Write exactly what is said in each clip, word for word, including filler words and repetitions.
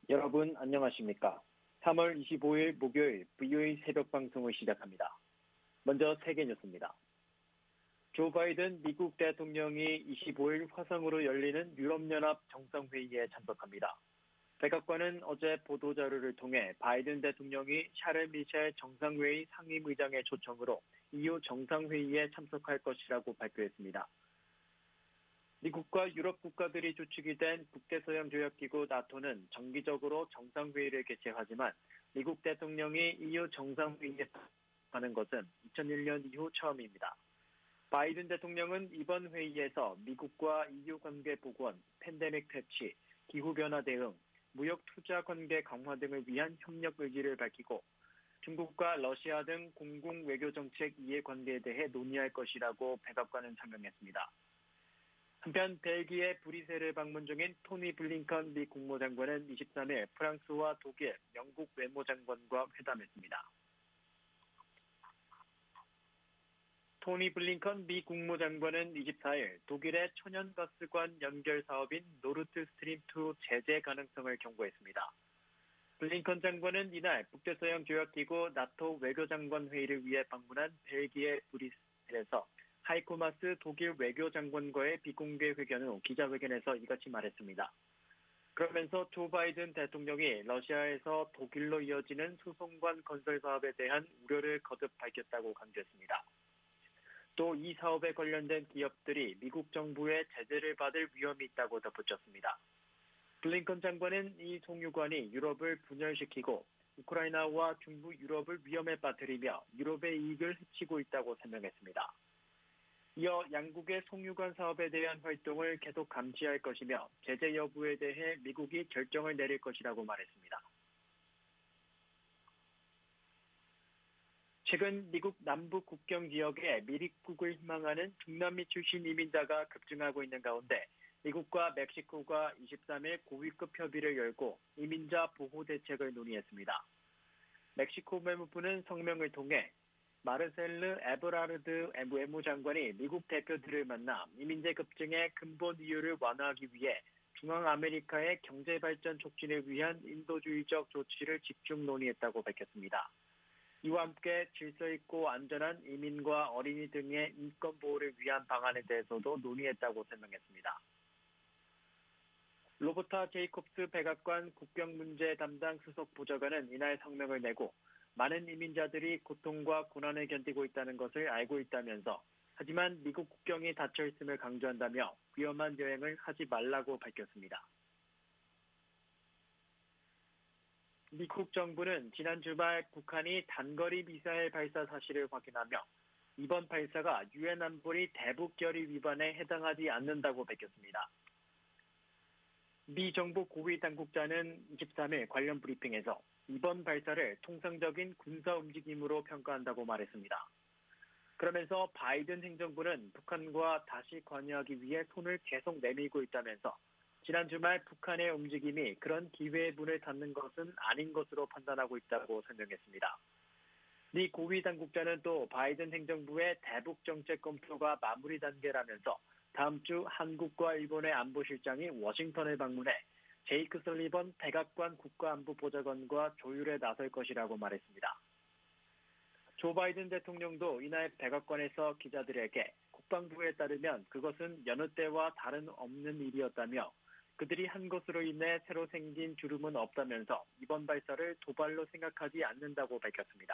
여러분 안녕하십니까? 삼월 이십오일 목요일 브이오에이 새벽 방송을 시작합니다. 먼저 세계 뉴스입니다. 조 바이든 미국 대통령이 이십오일 화상으로 열리는 유럽연합 정상회의에 참석합니다. 백악관은 어제 보도자료를 통해 바이든 대통령이 샤를 미셸 정상회의 상임의장의 초청으로 이후 정상회의에 참석할 것이라고 발표했습니다. 미국과 유럽 국가들이 주축이 된 북대서양조약기구 나토는 정기적으로 정상회의를 개최하지만 미국 대통령이 이후 정상회의에 참석하는 것은 이천일년 이후 처음입니다. 바이든 대통령은 이번 회의에서 미국과 이유 관계 복원, 팬데믹 퇴치, 기후변화 대응, 무역 투자 관계 강화 등을 위한 협력 의지를 밝히고 중국과 러시아 등 공공 외교 정책 이해관계에 대해 논의할 것이라고 백악관은 설명했습니다. 한편 벨기에 브뤼셀을 방문 중인 토니 블링컨 미 국무장관은 이십삼일 프랑스와 독일, 영국 외무장관과 회담했습니다. 토니 블링컨 미 국무장관은 이십사일 독일의 천연가스관 연결 사업인 노르트 스트림 투 제재 가능성을 경고했습니다. 블링컨 장관은 이날 북대서양 조약기구 나토 외교장관 회의를 위해 방문한 벨기에 브뤼셀에서 하이코 마스 독일 외교장관과의 비공개 회견 후 기자회견에서 이같이 말했습니다. 그러면서 조 바이든 대통령이 러시아에서 독일로 이어지는 수송관 건설 사업에 대한 우려를 거듭 밝혔다고 강조했습니다. 또 이 사업에 관련된 기업들이 미국 정부의 제재를 받을 위험이 있다고 덧붙였습니다. 블링컨 장관은 이 송유관이 유럽을 분열시키고 우크라이나와 중부 유럽을 위험에 빠뜨리며 유럽의 이익을 해치고 있다고 설명했습니다. 이어 양국의 송유관 사업에 대한 활동을 계속 감시할 것이며 제재 여부에 대해 미국이 결정을 내릴 것이라고 말했습니다. 최근 미국 남부 국경 지역에 미입국을 희망하는 중남미 출신 이민자가 급증하고 있는 가운데 미국과 멕시코가 이십삼일 고위급 협의를 열고 이민자 보호 대책을 논의했습니다. 멕시코 외무부는 성명을 통해 마르셀르 에브라르드 외무장관이 미국 대표들을 만나 이민자 급증의 근본 이유를 완화하기 위해 중앙아메리카의 경제발전 촉진을 위한 인도주의적 조치를 집중 논의했다고 밝혔습니다. 이와 함께 질서 있고 안전한 이민과 어린이 등의 인권 보호를 위한 방안에 대해서도 논의했다고 설명했습니다. 로버타 제이콥스 백악관 국경문제 담당 수석 보좌관은 이날 성명을 내고 많은 이민자들이 고통과 고난을 견디고 있다는 것을 알고 있다면서 하지만 미국 국경이 닫혀 있음을 강조한다며 위험한 여행을 하지 말라고 밝혔습니다. 미국 정부는 지난 주말 북한이 단거리 미사일 발사 사실을 확인하며 이번 발사가 유엔 안보리 대북 결의 위반에 해당하지 않는다고 밝혔습니다. 미 정부 고위 당국자는 이십삼일 관련 브리핑에서 이번 발사를 통상적인 군사 움직임으로 평가한다고 말했습니다. 그러면서 바이든 행정부는 북한과 다시 관여하기 위해 손을 계속 내밀고 있다면서 지난 주말 북한의 움직임이 그런 기회의 문을 닫는 것은 아닌 것으로 판단하고 있다고 설명했습니다. 미 고위 당국자는 또 바이든 행정부의 대북 정책 검토가 마무리 단계라면서 다음 주 한국과 일본의 안보실장이 워싱턴을 방문해 제이크 설리번 백악관 국가안보보좌관과 조율에 나설 것이라고 말했습니다. 조 바이든 대통령도 이날 백악관에서 기자들에게 국방부에 따르면 그것은 여느 때와 다른 없는 일이었다며 그들이 한 것으로 인해 새로 생긴 주름은 없다면서 이번 발사를 도발로 생각하지 않는다고 밝혔습니다.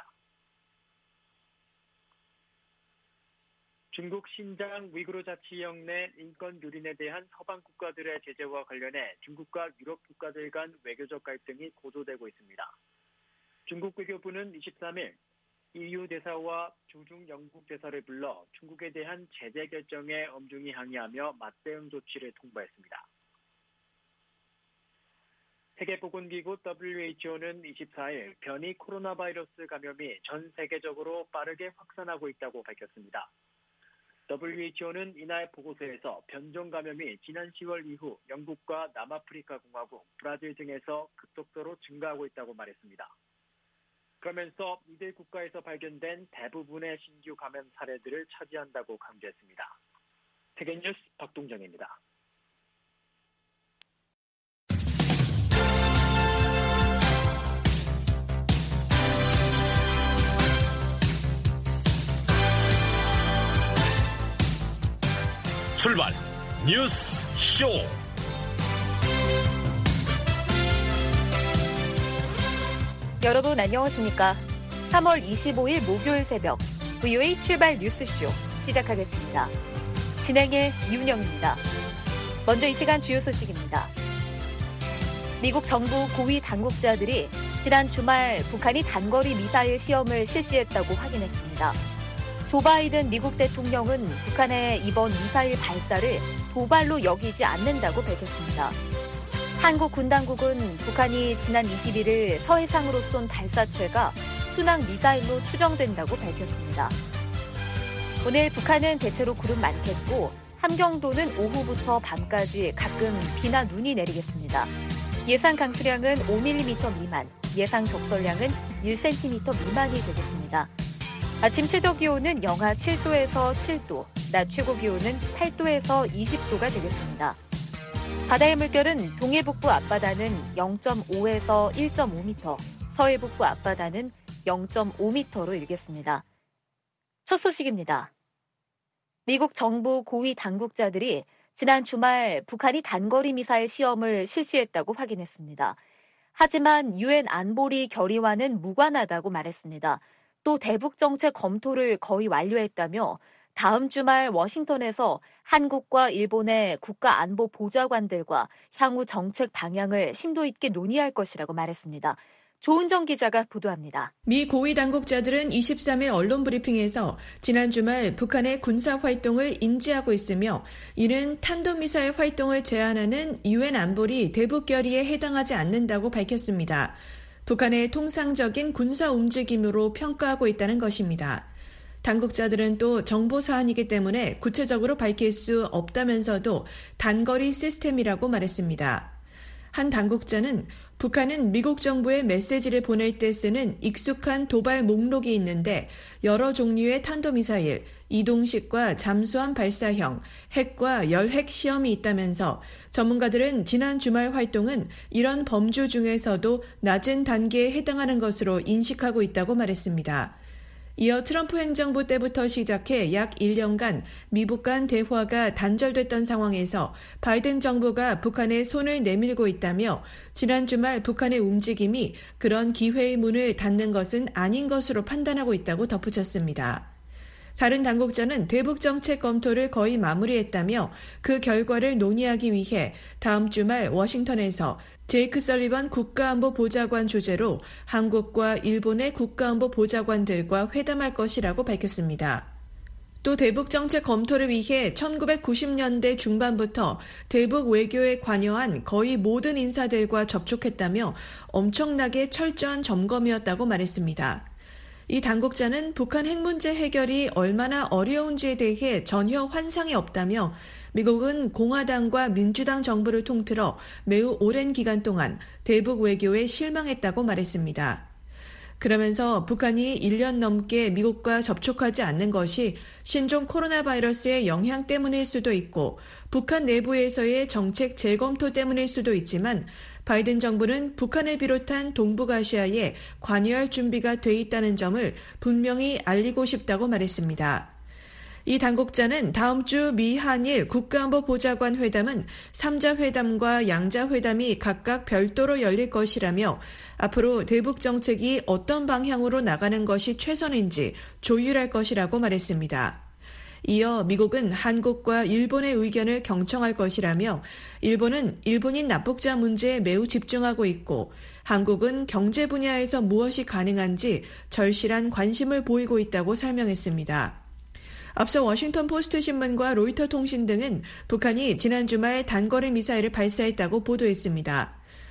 중국 신장 위구르 자치령 내 인권 유린에 대한 서방 국가들의 제재와 관련해 중국과 유럽 국가들 간 외교적 갈등이 고조되고 있습니다. 중국 외교부는 이십삼일 이유 대사와 주중 영국 대사를 불러 중국에 대한 제재 결정에 엄중히 항의하며 맞대응 조치를 통보했습니다. 세계보건기구 더블유에이치오는 이십사일 변이 코로나 바이러스 감염이 전 세계적으로 빠르게 확산하고 있다고 밝혔습니다. 더블유에이치오는 이날 보고서에서 변종 감염이 지난 시월 이후 영국과 남아프리카 공화국, 브라질 등에서 급속도로 증가하고 있다고 말했습니다. 그러면서 이들 국가에서 발견된 대부분의 신규 감염 사례들을 차지한다고 강조했습니다. 세계뉴스 박동정입니다. 출발 뉴스 쇼. 여러분 안녕하십니까? 삼월 이십오일 목요일 새벽 브이오에이 출발 뉴스쇼 시작하겠습니다. 진행의 이윤영입니다. 먼저 이 시간 주요 소식입니다. 미국 정부 고위 당국자들이 지난 주말 북한이 단거리 미사일 시험을 실시했다고 확인했습니다. 조 바이든 미국 대통령은 북한의 이번 미사일 발사를 도발로 여기지 않는다고 밝혔습니다. 한국 군 당국은 북한이 지난 이십일일 서해상으로 쏜 발사체가 순항 미사일로 추정된다고 밝혔습니다. 오늘 북한은 대체로 구름 많겠고 함경도는 오후부터 밤까지 가끔 비나 눈이 내리겠습니다. 예상 강수량은 오 밀리미터 미만, 예상 적설량은 일 센티미터 미만이 되겠습니다. 아침 최저 기온은 영하 칠도에서 칠도, 낮 최고 기온은 팔도에서 이십도가 되겠습니다. 바다의 물결은 동해북부 앞바다는 영점오에서 일점오 미터, 서해북부 앞바다는 영점오 미터로 일겠습니다. 첫 소식입니다. 미국 정부 고위 당국자들이 지난 주말 북한이 단거리 미사일 시험을 실시했다고 확인했습니다. 하지만 유엔 안보리 결의와는 무관하다고 말했습니다. 또 대북 정책 검토를 거의 완료했다며 다음 주말 워싱턴에서 한국과 일본의 국가안보 보좌관들과 향후 정책 방향을 심도 있게 논의할 것이라고 말했습니다. 조은정 기자가 보도합니다. 미 고위 당국자들은 이십삼일 언론 브리핑에서 지난 주말 북한의 군사 활동을 인지하고 있으며 이는 탄도미사일 활동을 제한하는 유엔 안보리 대북 결의에 해당하지 않는다고 밝혔습니다. 북한의 통상적인 군사 움직임으로 평가하고 있다는 것입니다. 당국자들은 또 정보 사안이기 때문에 구체적으로 밝힐 수 없다면서도 단거리 시스템이라고 말했습니다. 한 당국자는 북한은 미국 정부의 메시지를 보낼 때 쓰는 익숙한 도발 목록이 있는데 여러 종류의 탄도미사일, 이동식과 잠수함 발사형, 핵과 열핵 시험이 있다면서 전문가들은 지난 주말 활동은 이런 범주 중에서도 낮은 단계에 해당하는 것으로 인식하고 있다고 말했습니다. 이어 트럼프 행정부 때부터 시작해 약 일 년간 미북 간 대화가 단절됐던 상황에서 바이든 정부가 북한에 손을 내밀고 있다며 지난 주말 북한의 움직임이 그런 기회의 문을 닫는 것은 아닌 것으로 판단하고 있다고 덧붙였습니다. 다른 당국자는 대북 정책 검토를 거의 마무리했다며 그 결과를 논의하기 위해 다음 주말 워싱턴에서 제이크 설리번 국가안보보좌관 주재로 한국과 일본의 국가안보보좌관들과 회담할 것이라고 밝혔습니다. 또 대북 정책 검토를 위해 천구백구십년대 중반부터 대북 외교에 관여한 거의 모든 인사들과 접촉했다며 엄청나게 철저한 점검이었다고 말했습니다. 이 당국자는 북한 핵 문제 해결이 얼마나 어려운지에 대해 전혀 환상이 없다며 미국은 공화당과 민주당 정부를 통틀어 매우 오랜 기간 동안 대북 외교에 실망했다고 말했습니다. 그러면서 북한이 일 년 넘게 미국과 접촉하지 않는 것이 신종 코로나 바이러스의 영향 때문일 수도 있고 북한 내부에서의 정책 재검토 때문일 수도 있지만 바이든 정부는 북한을 비롯한 동북아시아에 관여할 준비가 돼 있다는 점을 분명히 알리고 싶다고 말했습니다. 이 당국자는 다음 주 미한일 국가안보보좌관 회담은 삼자 회담과 양자 회담이 각각 별도로 열릴 것이라며 앞으로 대북 정책이 어떤 방향으로 나가는 것이 최선인지 조율할 것이라고 말했습니다. 이어 미국은 한국과 일본의 의견을 경청할 것이라며 일본은 일본인 납북자 문제에 매우 집중하고 있고 한국은 경제 분야에서 무엇이 가능한지 절실한 관심을 보이고 있다고 설명했습니다. 앞서 워싱턴 포스트 신문과 로이터 통신 등은 북한이 지난 주말 단거리 미사일을 발사했다고 보도했습니다.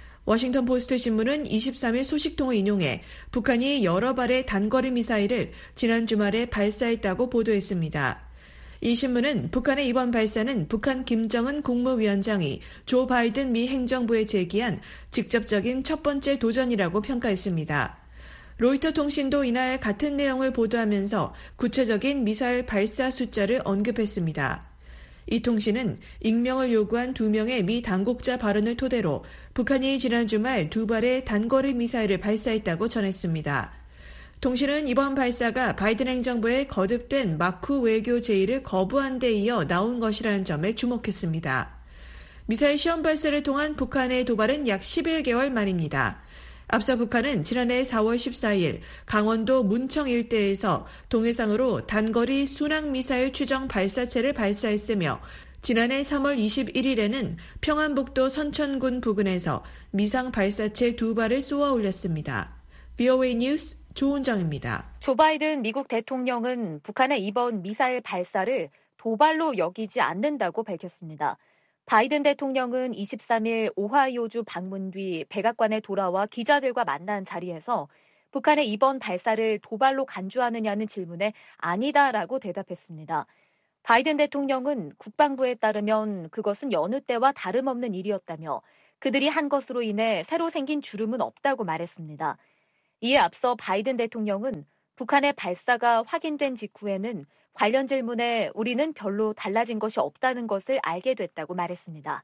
워싱턴 포스트 신문은 이십삼일 소식통을 인용해 북한이 여러 발의 단거리 미사일을 지난 주말에 발사했다고 보도했습니다. 이 신문은 북한의 이번 발사는 북한 김정은 국무위원장이 조 바이든 미 행정부에 제기한 직접적인 첫 번째 도전이라고 평가했습니다. 로이터 통신도 이날 같은 내용을 보도하면서 구체적인 미사일 발사 숫자를 언급했습니다. 이 통신은 익명을 요구한 두 명의 미 당국자 발언을 토대로 북한이 지난 주말 두 발의 단거리 미사일을 발사했다고 전했습니다. 동시는 이번 발사가 바이든 행정부의 거듭된 마크 외교 제의를 거부한 데 이어 나온 것이라는 점에 주목했습니다. 미사일 시험 발사를 통한 북한의 도발은 약 십일 개월 만입니다. 앞서 북한은 지난해 사월 십사일 강원도 문청 일대에서 동해상으로 단거리 순항미사일 추정 발사체를 발사했으며 지난해 삼월 이십일일에는 평안북도 선천군 부근에서 미상 발사체 두 발을 쏘아 올렸습니다. 브이오에이 뉴스 조은정입니다. 조 바이든 미국 대통령은 북한의 이번 미사일 발사를 도발로 여기지 않는다고 밝혔습니다. 바이든 대통령은 이십삼일 오하이오주 방문 뒤 백악관에 돌아와 기자들과 만난 자리에서 북한의 이번 발사를 도발로 간주하느냐는 질문에 아니다라고 대답했습니다. 바이든 대통령은 국방부에 따르면 그것은 여느 때와 다름없는 일이었다며 그들이 한 것으로 인해 새로 생긴 주름은 없다고 말했습니다. 이에 앞서 바이든 대통령은 북한의 발사가 확인된 직후에는 관련 질문에 우리는 별로 달라진 것이 없다는 것을 알게 됐다고 말했습니다.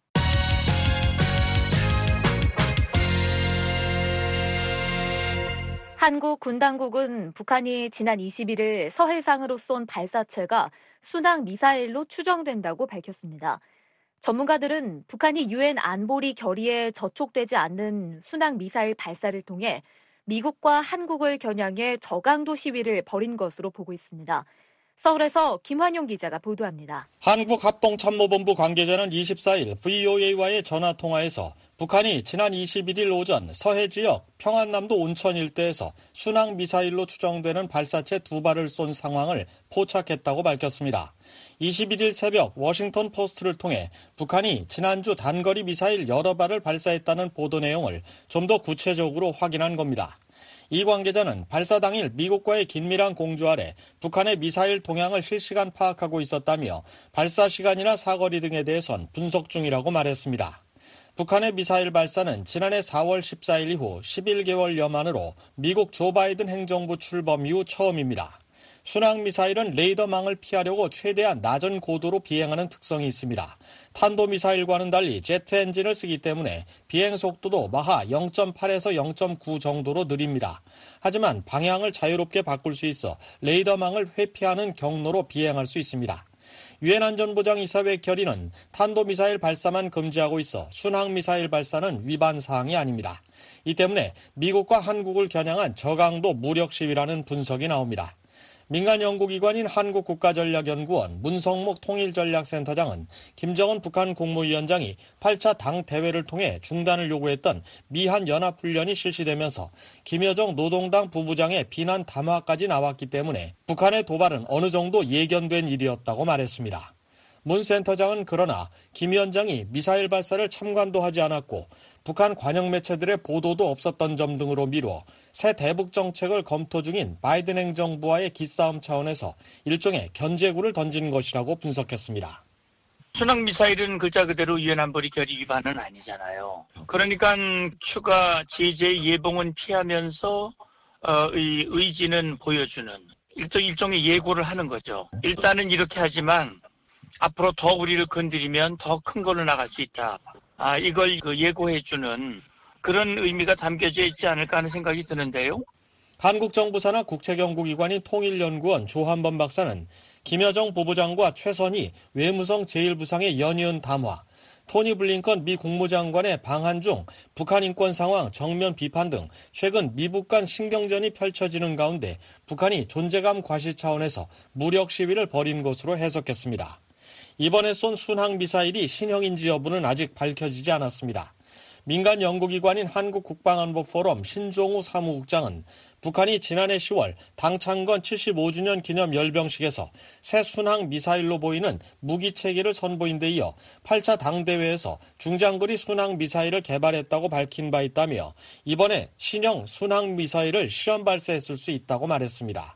한국 군 당국은 북한이 지난 이십일일 서해상으로 쏜 발사체가 순항 미사일로 추정된다고 밝혔습니다. 전문가들은 북한이 유엔 안보리 결의에 저촉되지 않는 순항 미사일 발사를 통해 미국과 한국을 겨냥해 저강도 시위를 벌인 것으로 보고 있습니다. 서울에서 김환용 기자가 보도합니다. 한국합동참모본부 관계자는 이십사일 브이오에이와의 전화통화에서 북한이 지난 이십일일 오전 서해 지역 평안남도 온천 일대에서 순항 미사일로 추정되는 발사체 두 발을 쏜 상황을 포착했다고 밝혔습니다. 이십일일 새벽 워싱턴 포스트를 통해 북한이 지난주 단거리 미사일 여러 발을 발사했다는 보도 내용을 좀 더 구체적으로 확인한 겁니다. 이 관계자는 발사 당일 미국과의 긴밀한 공조 아래 북한의 미사일 동향을 실시간 파악하고 있었다며 발사 시간이나 사거리 등에 대해선 분석 중이라고 말했습니다. 북한의 미사일 발사는 지난해 사월 십사일 이후 십일 개월여 만으로 미국 조 바이든 행정부 출범 이후 처음입니다. 순항미사일은 레이더망을 피하려고 최대한 낮은 고도로 비행하는 특성이 있습니다. 탄도미사일과는 달리 제트 엔진을 쓰기 때문에 비행 속도도 마하 영 점 팔에서 영 점 구 정도로 느립니다. 하지만 방향을 자유롭게 바꿀 수 있어 레이더망을 회피하는 경로로 비행할 수 있습니다. 유엔 안전보장이사회 결의는 탄도미사일 발사만 금지하고 있어 순항미사일 발사는 위반 사항이 아닙니다. 이 때문에 미국과 한국을 겨냥한 저강도 무력 시위라는 분석이 나옵니다. 민간 연구기관인 한국국가전략연구원 문성목 통일전략센터장은 김정은 북한 국무위원장이 팔 차 당 대회를 통해 중단을 요구했던 미한 연합훈련이 실시되면서 김여정 노동당 부부장의 비난 담화까지 나왔기 때문에 북한의 도발은 어느 정도 예견된 일이었다고 말했습니다. 문 센터장은 그러나 김 위원장이 미사일 발사를 참관도 하지 않았고 북한 관영 매체들의 보도도 없었던 점 등으로 미루어 새 대북 정책을 검토 중인 바이든 행정부와의 기싸움 차원에서 일종의 견제구를 던진 것이라고 분석했습니다. 순항미사일은 글자 그대로 유엔 안보리 결의 위반은 아니잖아요. 그러니까 추가 제재 예봉은 피하면서 어, 의, 의지는 보여주는 일종, 일종의 예고를 하는 거죠. 일단은 이렇게 하지만 앞으로 더 우리를 건드리면 더 큰 걸로 나갈 수 있다. 아, 이걸 그 예고해주는 그런 의미가 담겨져 있지 않을까 하는 생각이 드는데요. 한국 정부 산하 국책연구기관인 통일연구원 조한범 박사는 김여정 부부장과 최선희 외무성 제일 부상의 연이은 담화, 토니 블링컨 미 국무장관의 방한 중 북한 인권 상황 정면 비판 등 최근 미북 간 신경전이 펼쳐지는 가운데 북한이 존재감 과시 차원에서 무력 시위를 벌인 것으로 해석했습니다. 이번에 쏜 순항미사일이 신형인지 여부는 아직 밝혀지지 않았습니다. 민간 연구기관인 한국국방안보포럼 신종우 사무국장은 북한이 지난해 시월 당 창건 칠십오 주년 기념 열병식에서 새 순항미사일로 보이는 무기체계를 선보인 데 이어 팔 차 당대회에서 중장거리 순항미사일을 개발했다고 밝힌 바 있다며 이번에 신형 순항미사일을 시험 발사했을 수 있다고 말했습니다.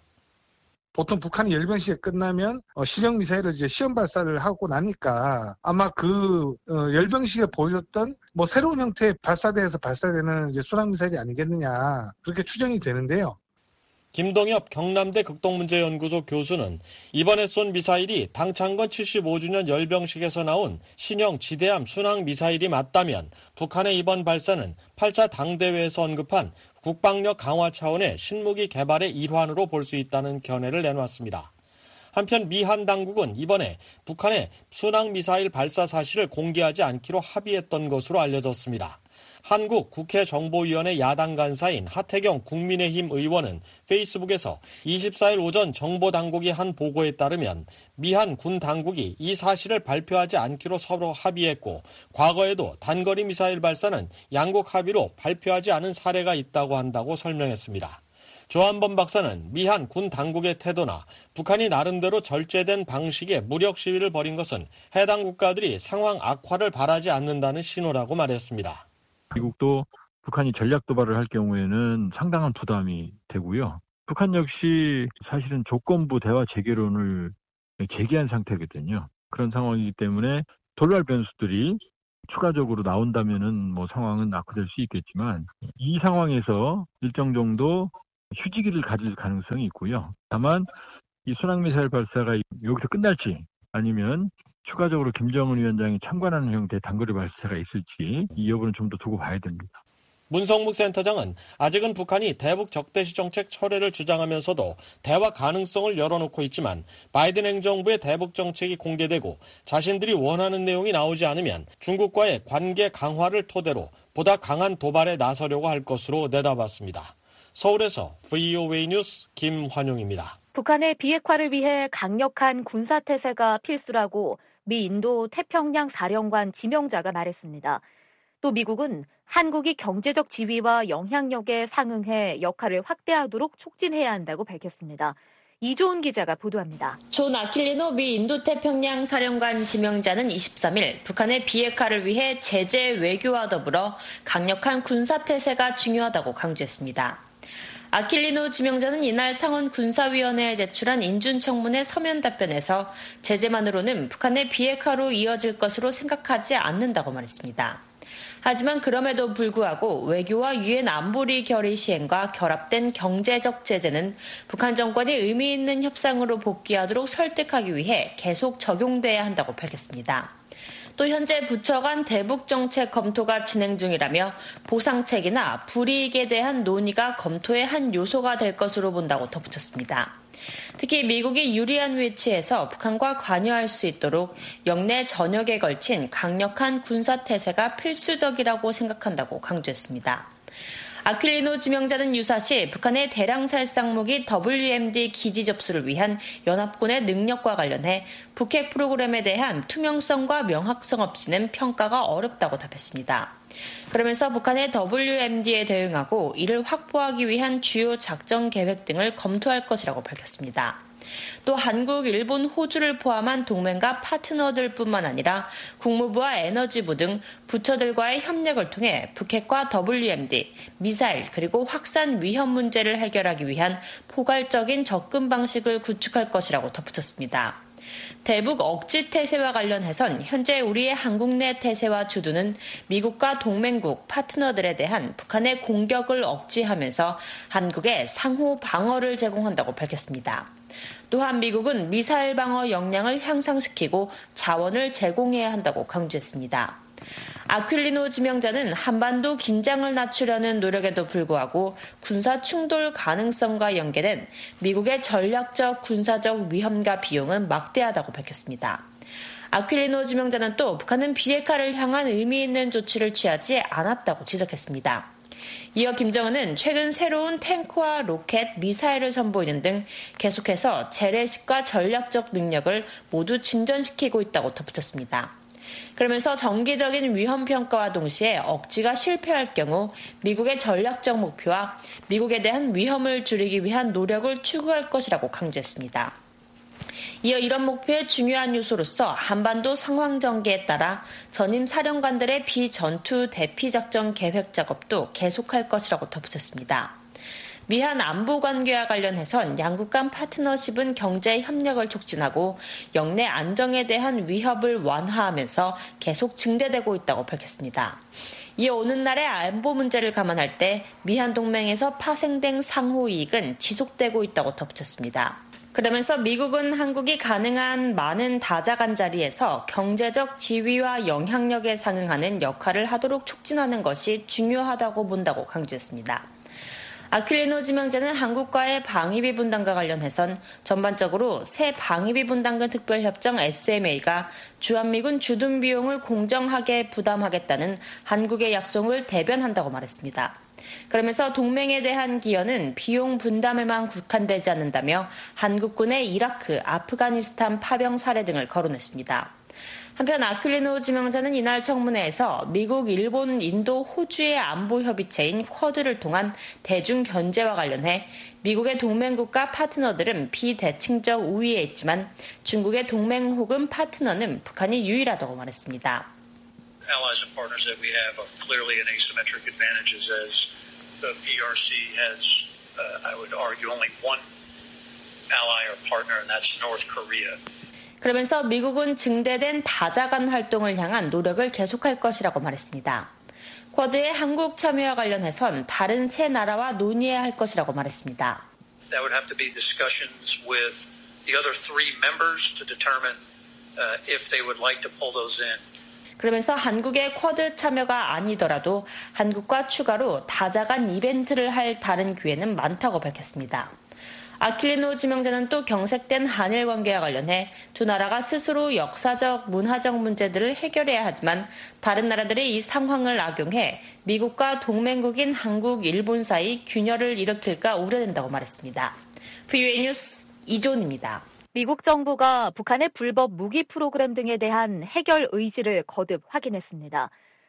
보통 북한이 열병식이 끝나면 실형 미사일을 이제 시험 발사를 하고 나니까 아마 그 열병식에 보여줬던 뭐 새로운 형태의 발사대에서 발사되는 이제 순항 미사일이 아니겠느냐 그렇게 추정이 되는데요. 김동엽 경남대 극동문제연구소 교수는 이번에 쏜 미사일이 당 창건 칠십오 주년 열병식에서 나온 신형 지대함 순항 미사일이 맞다면 북한의 이번 발사는 팔 차 당대회에서 언급한 국방력 강화 차원의 신무기 개발의 일환으로 볼 수 있다는 견해를 내놨습니다. 한편 미한 당국은 이번에 북한의 순항미사일 발사 사실을 공개하지 않기로 합의했던 것으로 알려졌습니다. 한국 국회정보위원회 야당 간사인 하태경 국민의힘 의원은 페이스북에서 이십사일 오전 정보당국이 한 보고에 따르면 미한 군 당국이 이 사실을 발표하지 않기로 서로 합의했고 과거에도 단거리 미사일 발사는 양국 합의로 발표하지 않은 사례가 있다고 한다고 설명했습니다. 조한범 박사는 미한 군 당국의 태도나 북한이 나름대로 절제된 방식의 무력 시위를 벌인 것은 해당 국가들이 상황 악화를 바라지 않는다는 신호라고 말했습니다. 미국도 북한이 전략 도발을 할 경우에는 상당한 부담이 되고요. 북한 역시 사실은 조건부 대화 재개론을 제기한 상태거든요. 그런 상황이기 때문에 돌발 변수들이 추가적으로 나온다면은 뭐 상황은 악화될 수 있겠지만 이 상황에서 일정 정도 휴지기를 가질 가능성이 있고요. 다만 이 순항미사일 발사가 여기서 끝날지 아니면 추가적으로 김정은 위원장이 참관하는 형태의 단거리 발사가 있을지 이 여부는 좀 더 두고 봐야 됩니다. 문성묵 센터장은 아직은 북한이 대북 적대시 정책 철회를 주장하면서도 대화 가능성을 열어놓고 있지만 바이든 행정부의 대북 정책이 공개되고 자신들이 원하는 내용이 나오지 않으면 중국과의 관계 강화를 토대로 보다 강한 도발에 나서려고 할 것으로 내다봤습니다. 서울에서 브이오에이 뉴스 김환용입니다. 북한의 비핵화를 위해 강력한 군사태세가 필수라고 미 인도 태평양 사령관 지명자가 말했습니다. 또 미국은 한국이 경제적 지위와 영향력에 상응해 역할을 확대하도록 촉진해야 한다고 밝혔습니다. 이조은 기자가 보도합니다. 존 아킬리노 미 인도태평양 사령관 지명자는 이십삼일 북한의 비핵화를 위해 제재 외교와 더불어 강력한 군사태세가 중요하다고 강조했습니다. 아킬리노 지명자는 이날 상원 군사위원회에 제출한 인준청문회 서면 답변에서 제재만으로는 북한의 비핵화로 이어질 것으로 생각하지 않는다고 말했습니다. 하지만 그럼에도 불구하고 외교와 유엔 안보리 결의 시행과 결합된 경제적 제재는 북한 정권이 의미 있는 협상으로 복귀하도록 설득하기 위해 계속 적용돼야 한다고 밝혔습니다. 또 현재 부처 간 대북 정책 검토가 진행 중이라며 보상책이나 불이익에 대한 논의가 검토의 한 요소가 될 것으로 본다고 덧붙였습니다. 특히 미국이 유리한 위치에서 북한과 관여할 수 있도록 영내 전역에 걸친 강력한 군사태세가 필수적이라고 생각한다고 강조했습니다. 아킬리노 지명자는 유사시 북한의 대량 살상무기 더블유엠디 기지 접수를 위한 연합군의 능력과 관련해 북핵 프로그램에 대한 투명성과 명확성 없이는 평가가 어렵다고 답했습니다. 그러면서 북한의 더블유엠디에 대응하고 이를 확보하기 위한 주요 작전 계획 등을 검토할 것이라고 밝혔습니다. 또 한국, 일본, 호주를 포함한 동맹과 파트너들뿐만 아니라 국무부와 에너지부 등 부처들과의 협력을 통해 북핵과 더블유엠디, 미사일 그리고 확산 위험 문제를 해결하기 위한 포괄적인 접근 방식을 구축할 것이라고 덧붙였습니다. 대북 억지 태세와 관련해선 현재 우리의 한국 내 태세와 주도는 미국과 동맹국, 파트너들에 대한 북한의 공격을 억제하면서 한국에 상호 방어를 제공한다고 밝혔습니다. 또한 미국은 미사일 방어 역량을 향상시키고 자원을 제공해야 한다고 강조했습니다. 아킬리노 지명자는 한반도 긴장을 낮추려는 노력에도 불구하고 군사 충돌 가능성과 연계된 미국의 전략적 군사적 위험과 비용은 막대하다고 밝혔습니다. 아킬리노 지명자는 또 북한은 비핵화를 향한 의미 있는 조치를 취하지 않았다고 지적했습니다. 이어 김정은은 최근 새로운 탱크와 로켓, 미사일을 선보이는 등 계속해서 재래식과 전략적 능력을 모두 진전시키고 있다고 덧붙였습니다. 그러면서 정기적인 위험평가와 동시에 억지가 실패할 경우 미국의 전략적 목표와 미국에 대한 위험을 줄이기 위한 노력을 추구할 것이라고 강조했습니다. 이어 이런 목표의 중요한 요소로서 한반도 상황 전개에 따라 전임 사령관들의 비전투 대피작전 계획 작업도 계속할 것이라고 덧붙였습니다. 미한 안보 관계와 관련해선 양국 간 파트너십은 경제 협력을 촉진하고 영내 안정에 대한 위협을 완화하면서 계속 증대되고 있다고 밝혔습니다. 이어 오는 날의 안보 문제를 감안할 때 미한 동맹에서 파생된 상호 이익은 지속되고 있다고 덧붙였습니다. 그러면서 미국은 한국이 가능한 많은 다자간 자리에서 경제적 지위와 영향력에 상응하는 역할을 하도록 촉진하는 것이 중요하다고 본다고 강조했습니다. 아퀼리노 지명자는 한국과의 방위비 분담과 관련해선 전반적으로 새 방위비 분담금 특별협정 에스엠에이가 주한미군 주둔 비용을 공정하게 부담하겠다는 한국의 약속을 대변한다고 말했습니다. 그러면서 동맹에 대한 기여는 비용 분담에만 국한되지 않는다며 한국군의 이라크, 아프가니스탄 파병 사례 등을 거론했습니다. 한편 아퀼리노 지명자는 이날 청문회에서 미국, 일본, 인도, 호주의 안보 협의체인 쿼드를 통한 대중 견제와 관련해 미국의 동맹국가 파트너들은 비대칭적 우위에 있지만 중국의 동맹 혹은 파트너는 북한이 유일하다고 말했습니다. Allies and partners that we have are clearly in asymmetric advantages as the P R C has, uh, I would argue, only one ally or partner, and that's North Korea. 그러면서 미국은 증대된 다자간 활동을 향한 노력을 계속할 것이라고 말했습니다. 쿼드의 한국 참여와 관련해선 다른 세 나라와 논의해야 할 것이라고 말했습니다. That would have to be discussions with the other three members to determine uh, if they would like to pull those in. 그러면서 한국의 쿼드 참여가 아니더라도 한국과 추가로 다자간 이벤트를 할 다른 기회는 많다고 밝혔습니다. 아퀼리노 지명자는 또 경색된 한일 관계와 관련해 두 나라가 스스로 역사적, 문화적 문제들을 해결해야 하지만 다른 나라들이 이 상황을 악용해 미국과 동맹국인 한국, 일본 사이 균열을 일으킬까 우려된다고 말했습니다. 브이오에이 뉴스 이존입니다. 미국 정부가 북한의 불법 무기 프로그램 등에 대한 해결 의지를 거듭 확인했습니다.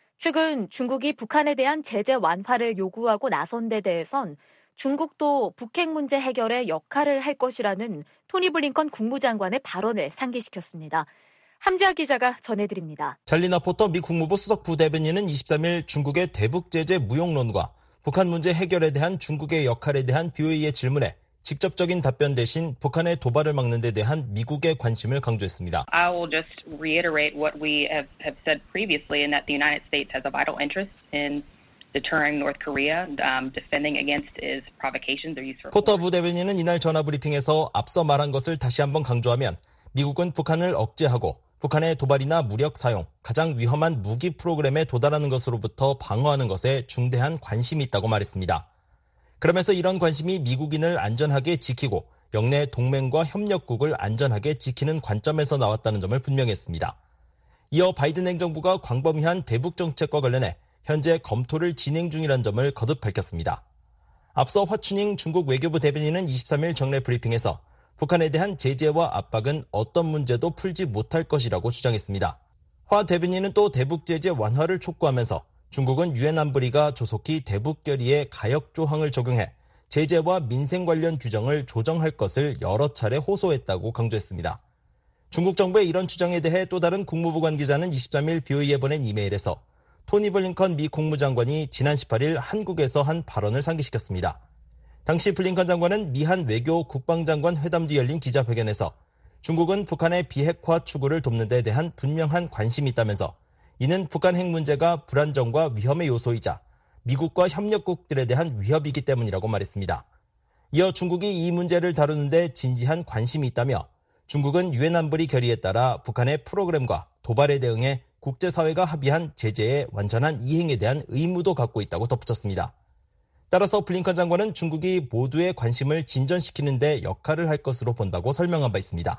최근 중국이 북한에 대한 제재 완화를 요구하고 나선 데 대해선 중국도 북핵 문제 해결에 역할을 할 것이라는 토니 블링컨 국무장관의 발언을 상기시켰습니다. 함지아 기자가 전해드립니다. 잘리나 포터 미 국무부 수석 부대변인은 이십삼일 중국의 대북 제재 무용론과 북한 문제 해결에 대한 중국의 역할에 대한 브이오에이의 질문에 직접적인 답변 대신 북한의 도발을 막는 데 대한 미국의 관심을 강조했습니다. I will just reiterate what we have, have said previously in that the United States has a vital interest in deterring North Korea, um, defending against its provocations or use for force. 포터 부대변인은 이날 전화 브리핑에서 앞서 말한 것을 다시 한번 강조하면 미국은 북한을 억제하고 북한의 도발이나 무력 사용, 가장 위험한 무기 프로그램에 도달하는 것으로부터 방어하는 것에 중대한 관심이 있다고 말했습니다. 그러면서 이런 관심이 미국인을 안전하게 지키고 영내 동맹과 협력국을 안전하게 지키는 관점에서 나왔다는 점을 분명히 했습니다. 이어 바이든 행정부가 광범위한 대북 정책과 관련해 현재 검토를 진행 중이라는 점을 거듭 밝혔습니다. 앞서 화춘잉 중국 외교부 대변인은 이십삼일 정례 브리핑에서 북한에 대한 제재와 압박은 어떤 문제도 풀지 못할 것이라고 주장했습니다. 화 대변인은 또 대북 제재 완화를 촉구하면서 중국은 유엔 안보리가 조속히 대북 결의에 가역 조항을 적용해 제재와 민생 관련 규정을 조정할 것을 여러 차례 호소했다고 강조했습니다. 중국 정부의 이런 주장에 대해 또 다른 국무부 관계자는 이십삼일 브이오에이에 보낸 이메일에서 토니 블링컨 미 국무장관이 지난 십팔일 한국에서 한 발언을 상기시켰습니다. 당시 블링컨 장관은 미한 외교 국방장관 회담 뒤 열린 기자회견에서 중국은 북한의 비핵화 추구를 돕는 데 대한 분명한 관심이 있다면서 이는 북한 핵 문제가 불안정과 위험의 요소이자 미국과 협력국들에 대한 위협이기 때문이라고 말했습니다. 이어 중국이 이 문제를 다루는 데 진지한 관심이 있다며 중국은 유엔 안보리 결의에 따라 북한의 프로그램과 도발에 대응해 국제사회가 합의한 제재의 완전한 이행에 대한 의무도 갖고 있다고 덧붙였습니다. 따라서 블링컨 장관은 중국이 모두의 관심을 진전시키는 데 역할을 할 것으로 본다고 설명한 바 있습니다.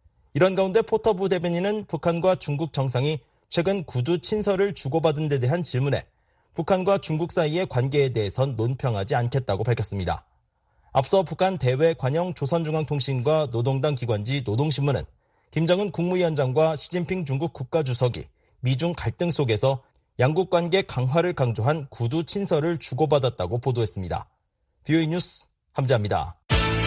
이런 가운데 포터 부대변인은 북한과 중국 정상이 최근 구두 친서를 주고받은 데 대한 질문에 북한과 중국 사이의 관계에 대해선 논평하지 않겠다고 밝혔습니다. 앞서 북한 대외 관영 조선중앙통신과 노동당 기관지 노동신문은 김정은 국무위원장과 시진핑 중국 국가주석이 미중 갈등 속에서 양국 관계 강화를 강조한 구두 친서를 주고받았다고 보도했습니다. 브이오에이 뉴스 함지아입니다.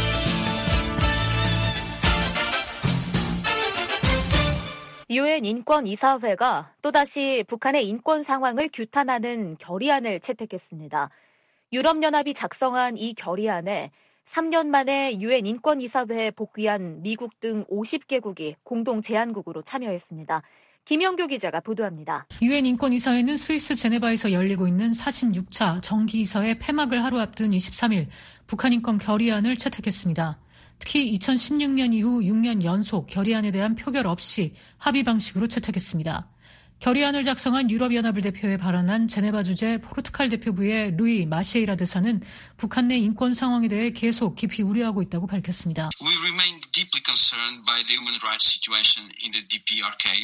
유엔 인권이사회가 또다시 북한의 인권 상황을 규탄하는 결의안을 채택했습니다. 유럽연합이 작성한 이 결의안에 삼 년 만에 유엔 인권이사회에 복귀한 미국 등 오십 개국이 공동 제안국으로 참여했습니다. 김영규 기자가 보도합니다. 유엔 인권이사회는 스위스 제네바에서 열리고 있는 사십육 차 정기이사회 폐막을 하루 앞둔 이십삼일 북한 인권 결의안을 채택했습니다. 특히 이천십육 년 이후 육 년 연속 결의안에 대한 표결 없이 합의 방식으로 채택했습니다. 결의안을 작성한 유럽연합을 대표해 발언한 제네바 주재 포르투갈 대표부의 루이 마시에이라 대사는 북한 내 인권 상황에 대해 계속 깊이 우려하고 있다고 밝혔습니다. We remain deeply concerned by the human rights situation in the 디피아르케이.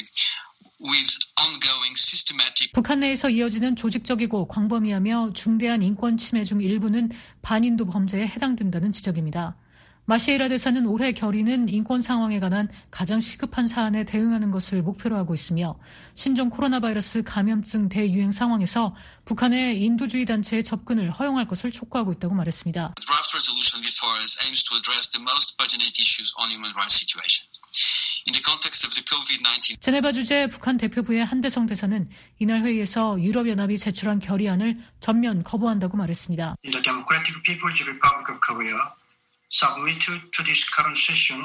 북한 내에서 이어지는 조직적이고 광범위하며 중대한 인권 침해 중 일부는 반인도 범죄에 해당된다는 지적입니다. 마시에라 대사는 올해 결의는 인권 상황에 관한 가장 시급한 사안에 대응하는 것을 목표로 하고 있으며 신종 코로나 바이러스 감염증 대유행 상황에서 북한의 인도주의 단체의 접근을 허용할 것을 촉구하고 있다고 말했습니다. Draft resolution before us aims to address the most pertinent issues on human rights situation. In the context of the 코비드 나인틴 제네바 주재 북한 대표부의 한대성 대사는 이날 회의에서 유럽연합이 제출한 결의안을 전면 거부한다고 말했습니다. In the Democratic People's Republic of Korea, submitted to this current session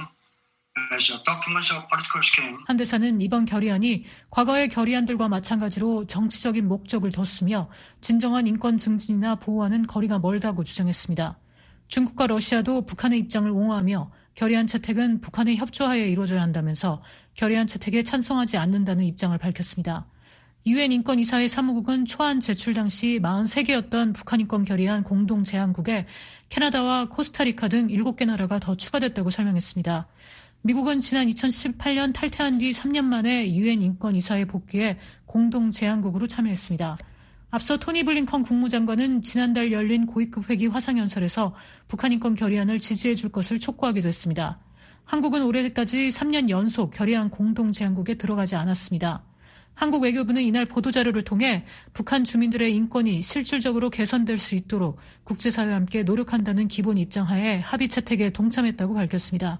as a document of political scheme. 한 대사는 이번 결의안이 과거의 결의안들과 마찬가지로 정치적인 목적을 뒀으며 진정한 인권 증진이나 보호와는 거리가 멀다고 주장했습니다. 중국과 러시아도 북한의 입장을 옹호하며 결의안 채택은 북한의 협조하에 이루어져야 한다면서 결의안 채택에 찬성하지 않는다는 입장을 밝혔습니다. 유엔 인권이사회 사무국은 초안 제출 당시 사십삼 개였던 북한 인권 결의안 공동 제안국에 캐나다와 코스타리카 등 일곱 개 나라가 더 추가됐다고 설명했습니다. 미국은 지난 이천십팔 년 탈퇴한 뒤 삼 년 만에 유엔 인권이사회 복귀에 공동 제안국으로 참여했습니다. 앞서 토니 블링컨 국무장관은 지난달 열린 고위급 회기 화상연설에서 북한 인권 결의안을 지지해 줄 것을 촉구하기도 했습니다. 한국은 올해까지 삼 년 연속 결의안 공동 제안국에 들어가지 않았습니다. 한국 외교부는 이날 보도자료를 통해 북한 주민들의 인권이 실질적으로 개선될 수 있도록 국제사회와 함께 노력한다는 기본 입장하에 합의 채택에 동참했다고 밝혔습니다.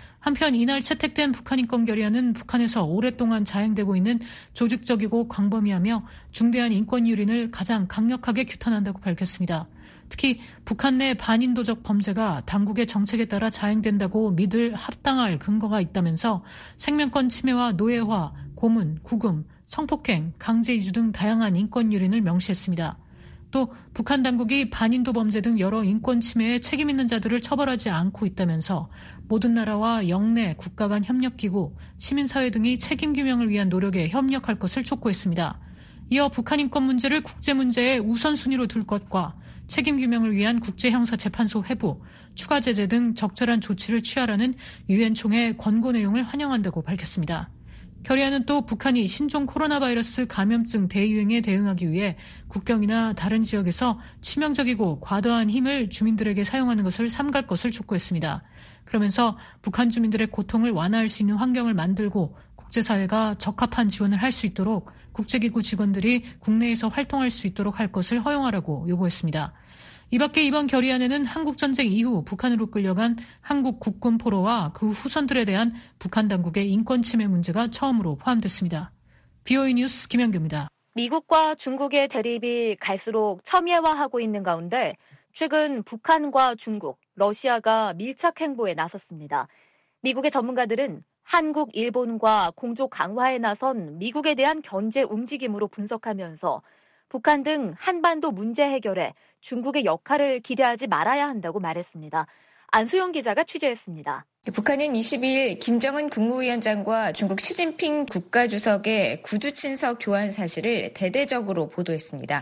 한편 이날 채택된 북한 인권 결의안은 북한에서 오랫동안 자행되고 있는 조직적이고 광범위하며 중대한 인권 유린을 가장 강력하게 규탄한다고 밝혔습니다. 특히 북한 내 반인도적 범죄가 당국의 정책에 따라 자행된다고 믿을 합당할 근거가 있다면서 생명권 침해와 노예화, 고문, 구금, 성폭행, 강제 이주 등 다양한 인권 유린을 명시했습니다. 또 북한 당국이 반인도 범죄 등 여러 인권 침해에 책임 있는 자들을 처벌하지 않고 있다면서 모든 나라와 영내, 국가 간 협력기구, 시민사회 등이 책임 규명을 위한 노력에 협력할 것을 촉구했습니다. 이어 북한 인권 문제를 국제문제의 우선순위로 둘 것과 책임 규명을 위한 국제형사재판소 회부, 추가 제재 등 적절한 조치를 취하라는 유엔 총회 권고 내용을 환영한다고 밝혔습니다. 결의안은 또 북한이 신종 코로나 바이러스 감염증 대유행에 대응하기 위해 국경이나 다른 지역에서 치명적이고 과도한 힘을 주민들에게 사용하는 것을 삼갈 것을 촉구했습니다. 그러면서 북한 주민들의 고통을 완화할 수 있는 환경을 만들고 국제사회가 적합한 지원을 할 수 있도록 국제기구 직원들이 국내에서 활동할 수 있도록 할 것을 허용하라고 요구했습니다. 이 밖에 이번 결의안에는 한국전쟁 이후 북한으로 끌려간 한국 국군 포로와 그 후손들에 대한 북한 당국의 인권 침해 문제가 처음으로 포함됐습니다. 비오이 뉴스 김현규입니다. 미국과 중국의 대립이 갈수록 첨예화하고 있는 가운데 최근 북한과 중국, 러시아가 밀착 행보에 나섰습니다. 미국의 전문가들은 한국, 일본과 공조 강화에 나선 미국에 대한 견제 움직임으로 분석하면서 북한 등 한반도 문제 해결에 중국의 역할을 기대하지 말아야 한다고 말했습니다. 안소영 기자가 취재했습니다. 북한은 이십이일 김정은 국무위원장과 중국 시진핑 국가주석의 구두 친서 교환 사실을 대대적으로 보도했습니다.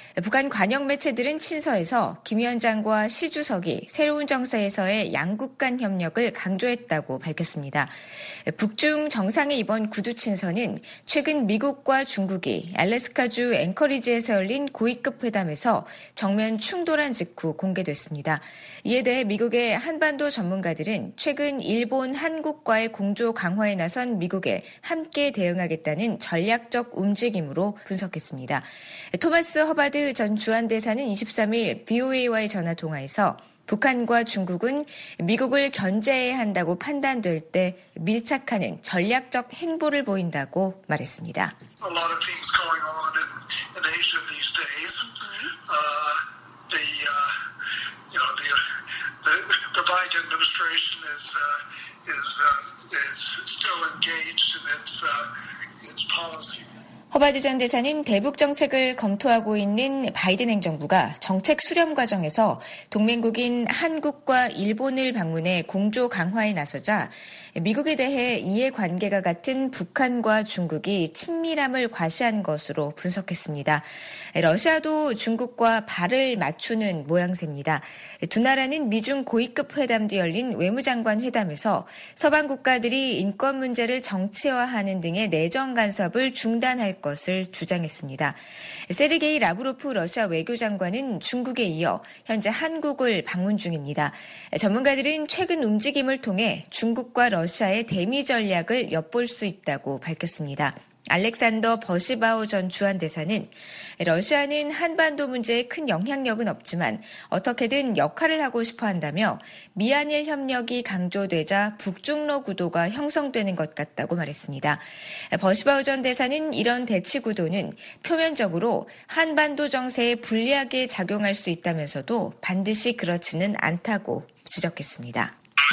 북한 관영 매체들은 친서에서 김 위원장과 시 주석이 새로운 정세에서의 양국 간 협력을 강조했다고 밝혔습니다. 북중 정상의 이번 구두 친서는 최근 미국과 중국이 알래스카주 앵커리지에서 열린 고위급 회담에서 정면 충돌한 직후 공개됐습니다. 이에 대해 미국의 한반도 전문가들은 최근 일본, 한국과의 공조 강화에 나선 미국에 함께 대응하겠다는 전략적 움직임으로 분석했습니다. 토마스 허바드 전 주한대사는 이십삼일 비오에이와의 전화통화에서 북한과 중국은 미국을 견제해야 한다고 판단될 때 밀착하는 전략적 행보를 보인다고 말했습니다. A lot of things going on in, in Asia these days. Uh, the, uh, you know, the, the, the Biden administration is, uh, is, uh, is still engaged in its, uh, its policy. 허바드 전 대사는 대북 정책을 검토하고 있는 바이든 행정부가 정책 수렴 과정에서 동맹국인 한국과 일본을 방문해 공조 강화에 나서자 미국에 대해 이해관계가 같은 북한과 중국이 친밀함을 과시한 것으로 분석했습니다. 러시아도 중국과 발을 맞추는 모양새입니다. 두 나라는 미중 고위급 회담도 열린 외무장관 회담에서 서방 국가들이 인권 문제를 정치화하는 등의 내정 간섭을 중단할 것을 주장했습니다. 세르게이 라브로프 러시아 외교장관은 중국에 이어 현재 한국을 방문 중입니다. 전문가들은 최근 움직임을 통해 중국과 러시아의 대미 전략을 엿볼 수 있다고 밝혔습니다. 알렉산더 버시바우 전 주한대사는 러시아는 한반도 문제에 큰 영향력은 없지만 어떻게든 역할을 하고 싶어 한다며 미한일 협력이 강조되자 북중러 구도가 형성되는 것 같다고 말했습니다. 버시바우 전 대사는 이런 대치 구도는 표면적으로 한반도 정세에 불리하게 작용할 수 있다면서도 반드시 그렇지는 않다고 지적했습니다.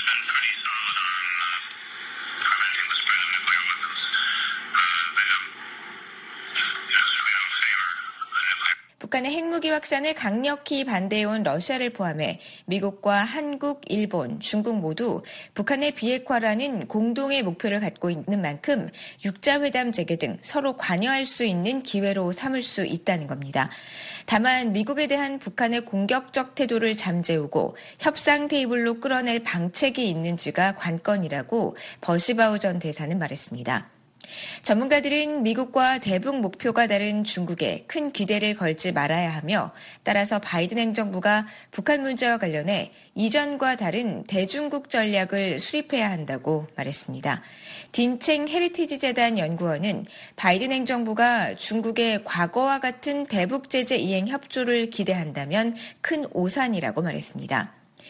북한의 핵무기 확산을 강력히 반대해온 러시아를 포함해 미국과 한국, 일본, 중국 모두 북한의 비핵화라는 공동의 목표를 갖고 있는 만큼 육자회담 재개 등 서로 관여할 수 있는 기회로 삼을 수 있다는 겁니다. 다만 미국에 대한 북한의 공격적 태도를 잠재우고 협상 테이블로 끌어낼 방책이 있는지가 관건이라고 버시바우 전 대사는 말했습니다. 전문가들은 미국과 대북 목표가 다른 중국에 큰 기대를 걸지 말아야 하며 따라서 바이든 행정부가 북한 문제와 관련해 이전과 다른 대중국 전략을 수립해야 한다고 말했습니다. 딘챙 헤리티지 재단 연구원은 바이든 행정부가 중국의 과거와 같은 대북 제재 이행 협조를 기대한다면 큰 오산이라고 말했습니다.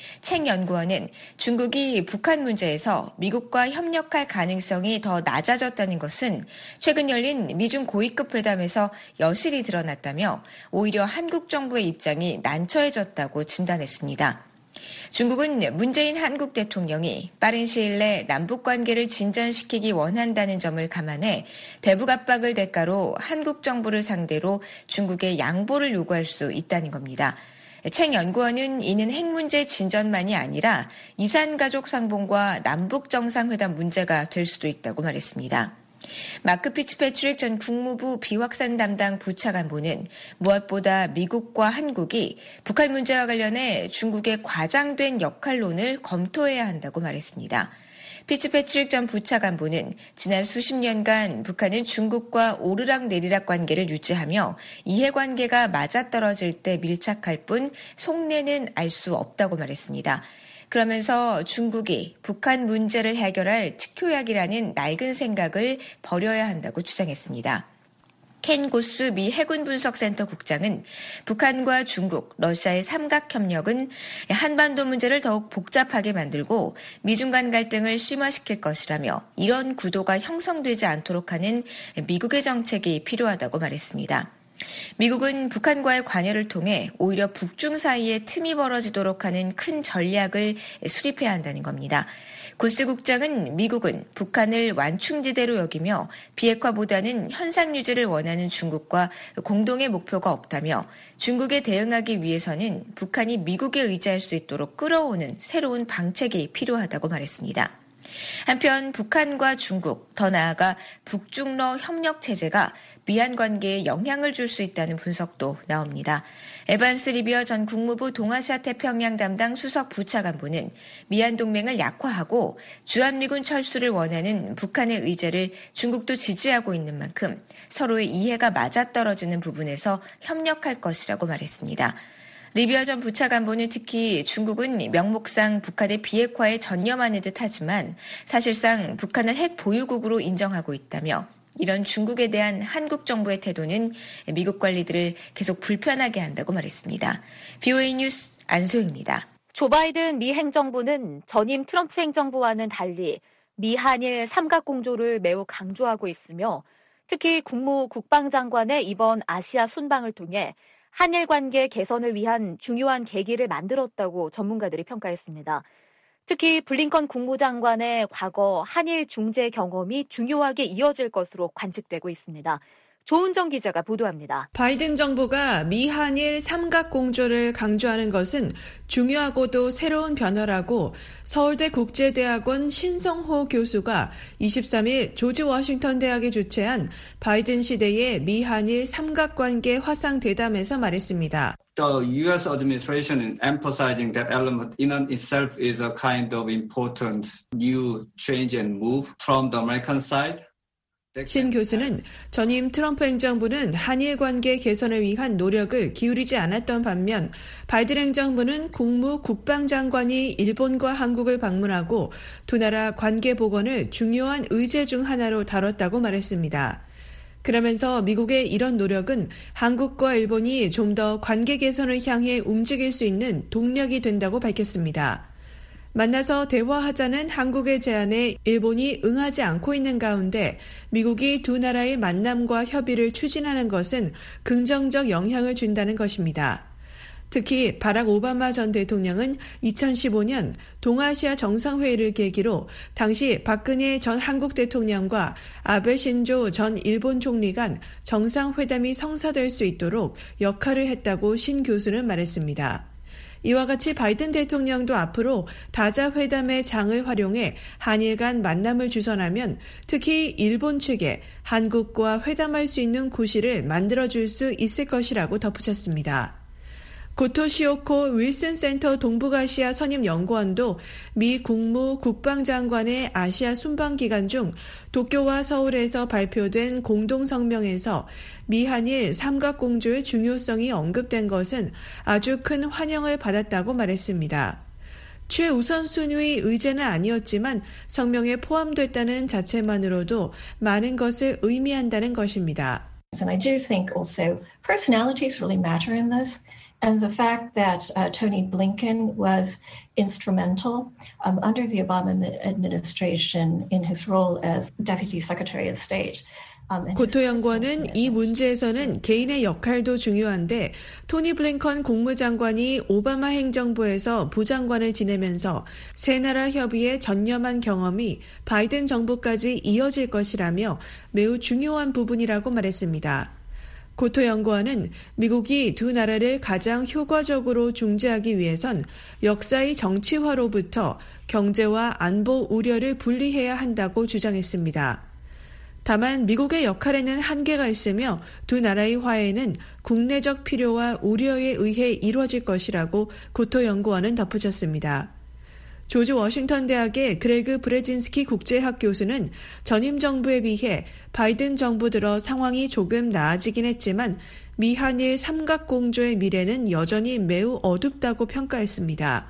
챙 연구원은 중국이 북한 문제에서 미국과 협력할 가능성이 더 낮아졌다는 것은 최근 열린 미중 고위급 회담에서 여실히 드러났다며 오히려 한국 정부의 입장이 난처해졌다고 진단했습니다. 중국은 문재인 한국 대통령이 빠른 시일 내 남북 관계를 진전시키기 원한다는 점을 감안해 대북 압박을 대가로 한국 정부를 상대로 중국에 양보를 요구할 수 있다는 겁니다. 챙 연구원은 이는 핵 문제 진전만이 아니라 이산가족 상봉과 남북 정상회담 문제가 될 수도 있다고 말했습니다. 마크 피츠패트릭 전 국무부 비확산 담당 부차관보는 무엇보다 미국과 한국이 북한 문제와 관련해 중국의 과장된 역할론을 검토해야 한다고 말했습니다. 피츠패트릭 전 부차관보는 지난 수십 년간 북한은 중국과 오르락내리락 관계를 유지하며 이해관계가 맞아떨어질 때 밀착할 뿐 속내는 알 수 없다고 말했습니다. 그러면서 중국이 북한 문제를 해결할 특효약이라는 낡은 생각을 버려야 한다고 주장했습니다. 켄 고스 미 해군분석센터 국장은 북한과 중국, 러시아의 삼각협력은 한반도 문제를 더욱 복잡하게 만들고 미중 간 갈등을 심화시킬 것이라며 이런 구도가 형성되지 않도록 하는 미국의 정책이 필요하다고 말했습니다. 미국은 북한과의 관여를 통해 오히려 북중 사이에 틈이 벌어지도록 하는 큰 전략을 수립해야 한다는 겁니다. 고스 국장은 미국은 북한을 완충지대로 여기며 비핵화보다는 현상 유지를 원하는 중국과 공동의 목표가 없다며 중국에 대응하기 위해서는 북한이 미국에 의지할 수 있도록 끌어오는 새로운 방책이 필요하다고 말했습니다. 한편 북한과 중국, 더 나아가 북중러 협력 체제가 미한 관계에 영향을 줄 수 있다는 분석도 나옵니다. 에반스 리비어 전 국무부 동아시아 태평양 담당 수석 부차관보는 미한 동맹을 약화하고 주한미군 철수를 원하는 북한의 의제를 중국도 지지하고 있는 만큼 서로의 이해가 맞아떨어지는 부분에서 협력할 것이라고 말했습니다. 리비어 전 부차관보는 특히 중국은 명목상 북한의 비핵화에 전념하는 듯 하지만 사실상 북한을 핵 보유국으로 인정하고 있다며 이런 중국에 대한 한국 정부의 태도는 미국 관리들을 계속 불편하게 한다고 말했습니다. 브이오에이 뉴스 안소영입니다. 조 바이든 미 행정부는 전임 트럼프 행정부와는 달리 미한일 삼각공조를 매우 강조하고 있으며 특히 국무 국방장관의 이번 아시아 순방을 통해 한일 관계 개선을 위한 중요한 계기를 만들었다고 전문가들이 평가했습니다. 특히 블링컨 국무장관의 과거 한일 중재 경험이 중요하게 이어질 것으로 관측되고 있습니다. 조은정 기자가 보도합니다. 바이든 정부가 미한일 삼각공조를 강조하는 것은 중요하고도 새로운 변화라고 서울대 국제대학원 신성호 교수가 이십삼일 조지 워싱턴 대학이 주최한 바이든 시대의 미한일 삼각관계 화상 대담에서 말했습니다. The U S administration emphasizing that element in itself is a kind of important new change and move from the American side. 신 교수는 전임 트럼프 행정부는 한일 관계 개선을 위한 노력을 기울이지 않았던 반면 바이든 행정부는 국무 국방장관이 일본과 한국을 방문하고 두 나라 관계 복원을 중요한 의제 중 하나로 다뤘다고 말했습니다. 그러면서 미국의 이런 노력은 한국과 일본이 좀 더 관계 개선을 향해 움직일 수 있는 동력이 된다고 밝혔습니다. 만나서 대화하자는 한국의 제안에 일본이 응하지 않고 있는 가운데 미국이 두 나라의 만남과 협의를 추진하는 것은 긍정적 영향을 준다는 것입니다. 특히 바락 오바마 전 대통령은 이천십오년 동아시아 정상회의를 계기로 당시 박근혜 전 한국 대통령과 아베 신조 전 일본 총리 간 정상회담이 성사될 수 있도록 역할을 했다고 신 교수는 말했습니다. 이와 같이 바이든 대통령도 앞으로 다자회담의 장을 활용해 한일 간 만남을 주선하면 특히 일본 측에 한국과 회담할 수 있는 구실을 만들어줄 수 있을 것이라고 덧붙였습니다. 고토시오코 윌슨 센터 동북아시아 선임 연구원도 미 국무 국방장관의 아시아 순방 기간 중 도쿄와 서울에서 발표된 공동성명에서 미한일 삼각공조의 중요성이 언급된 것은 아주 큰 환영을 받았다고 말했습니다. 최우선순위 의제는 아니었지만 성명에 포함됐다는 자체만으로도 많은 것을 의미한다는 것입니다. And I do think also personalities really matter in this. And the fact that uh, Tony Blinken was instrumental um, under the Obama administration in his role as Deputy Secretary of State. 고토 연구원은 이 문제에서는 개인의 역할도 중요한데 토니 블링컨 국무장관이 오바마 행정부에서 부장관을 지내면서 세 나라 협의에 전념한 경험이 바이든 정부까지 이어질 것이라며 매우 중요한 부분이라고 말했습니다. 고토 연구원은 미국이 두 나라를 가장 효과적으로 중재하기 위해선 역사의 정치화로부터 경제와 안보 우려를 분리해야 한다고 주장했습니다. 다만 미국의 역할에는 한계가 있으며 두 나라의 화해는 국내적 필요와 우려에 의해 이루어질 것이라고 고토 연구원은 덧붙였습니다. 조지 워싱턴 대학의 그레그 브레진스키 국제학 교수는 전임 정부에 비해 바이든 정부 들어 상황이 조금 나아지긴 했지만 미한일 삼각공조의 미래는 여전히 매우 어둡다고 평가했습니다.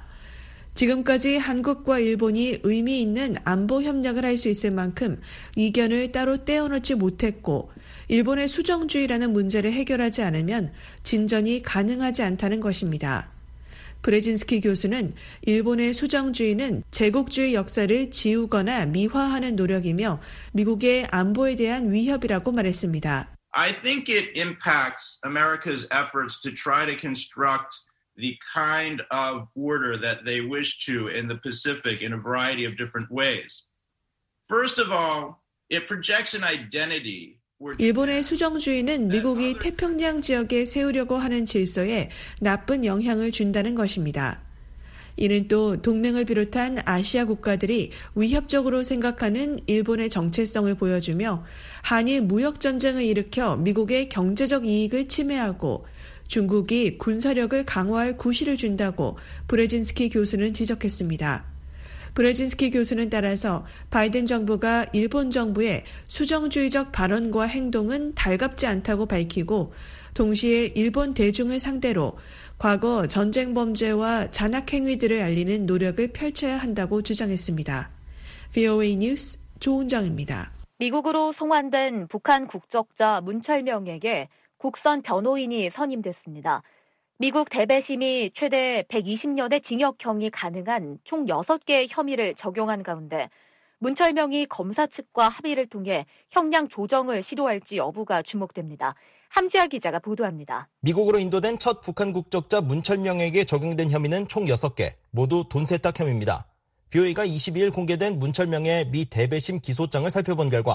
지금까지 한국과 일본이 의미 있는 안보 협력을 할 수 있을 만큼 이견을 따로 떼어놓지 못했고 일본의 수정주의라는 문제를 해결하지 않으면 진전이 가능하지 않다는 것입니다. 브레진스키 교수는 일본의 수정주의는 제국주의 역사를 지우거나 미화하는 노력이며 미국의 안보에 대한 위협이라고 말했습니다. I think it impacts America's efforts to try to construct the kind of order that they wish to in the Pacific in a variety of different ways. First of all, it projects an identity. 일본의 수정주의는 미국이 태평양 지역에 세우려고 하는 질서에 나쁜 영향을 준다는 것입니다. 이는 또 동맹을 비롯한 아시아 국가들이 위협적으로 생각하는 일본의 정체성을 보여주며 한일 무역전쟁을 일으켜 미국의 경제적 이익을 침해하고 중국이 군사력을 강화할 구실을 준다고 브레진스키 교수는 지적했습니다. 브레진스키 교수는 따라서 바이든 정부가 일본 정부의 수정주의적 발언과 행동은 달갑지 않다고 밝히고 동시에 일본 대중을 상대로 과거 전쟁 범죄와 잔악 행위들을 알리는 노력을 펼쳐야 한다고 주장했습니다. 브이오에이 뉴스 조은정입니다. 미국으로 송환된 북한 국적자 문철명에게 국선 변호인이 선임됐습니다. 미국 대배심이 최대 백이십 년의 징역형이 가능한 총 여섯 개의 혐의를 적용한 가운데 문철명이 검사 측과 합의를 통해 형량 조정을 시도할지 여부가 주목됩니다. 함지아 기자가 보도합니다. 미국으로 인도된 첫 북한 국적자 문철명에게 적용된 혐의는 총 여섯 개, 모두 돈 세탁 혐의입니다. 브이오에이가 이십이일 공개된 문철명의 미 대배심 기소장을 살펴본 결과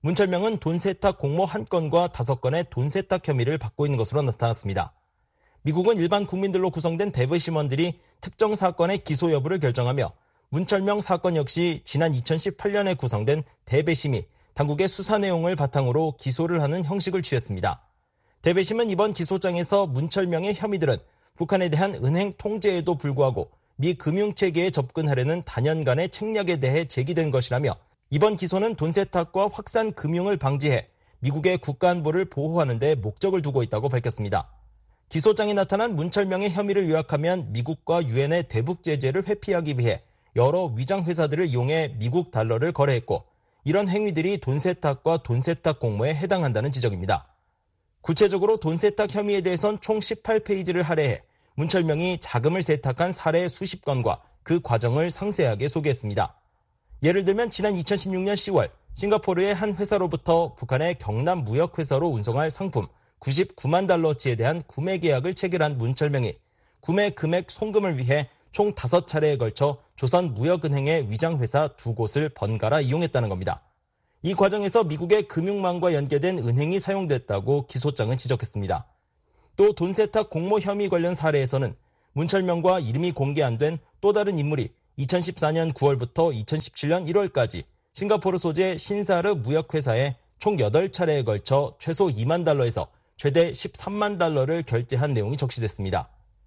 문철명은 돈 세탁 공모 한 건과 다섯 건의 돈 세탁 혐의를 받고 있는 것으로 나타났습니다. 미국은 일반 국민들로 구성된 대배심원들이 특정 사건의 기소 여부를 결정하며 문철명 사건 역시 지난 이천십팔 년에 구성된 대배심이 당국의 수사 내용을 바탕으로 기소를 하는 형식을 취했습니다. 대배심은 이번 기소장에서 문철명의 혐의들은 북한에 대한 은행 통제에도 불구하고 미 금융체계에 접근하려는 단연간의 책략에 대해 제기된 것이라며 이번 기소는 돈 세탁과 확산 금융을 방지해 미국의 국가안보를 보호하는 데 목적을 두고 있다고 밝혔습니다. 기소장에 나타난 문철명의 혐의를 요약하면 미국과 유엔의 대북 제재를 회피하기 위해 여러 위장 회사들을 이용해 미국 달러를 거래했고 이런 행위들이 돈 세탁과 돈 세탁 공모에 해당한다는 지적입니다. 구체적으로 돈 세탁 혐의에 대해선 총 십팔 페이지를 할애해 문철명이 자금을 세탁한 사례 수십 건과 그 과정을 상세하게 소개했습니다. 예를 들면 지난 이천십육 년 시월 싱가포르의 한 회사로부터 북한의 경남 무역회사로 운송할 상품 구십구만 달러치에 대한 구매 계약을 체결한 문철명이 구매 금액 송금을 위해 총 다섯 차례에 걸쳐 조선무역은행의 위장회사 두 곳을 번갈아 이용했다는 겁니다. 이 과정에서 미국의 금융망과 연계된 은행이 사용됐다고 기소장은 지적했습니다. 또 돈 세탁 공모 혐의 관련 사례에서는 문철명과 이름이 공개 안 된 또 다른 인물이 이천십사 년 구월부터 이천십칠 년 일월까지 싱가포르 소재 신사르 무역회사에 총 여덟 차례에 걸쳐 최소 이만 달러에서 최대 십삼만 달러를 결제한 내용이 적시됐습니다.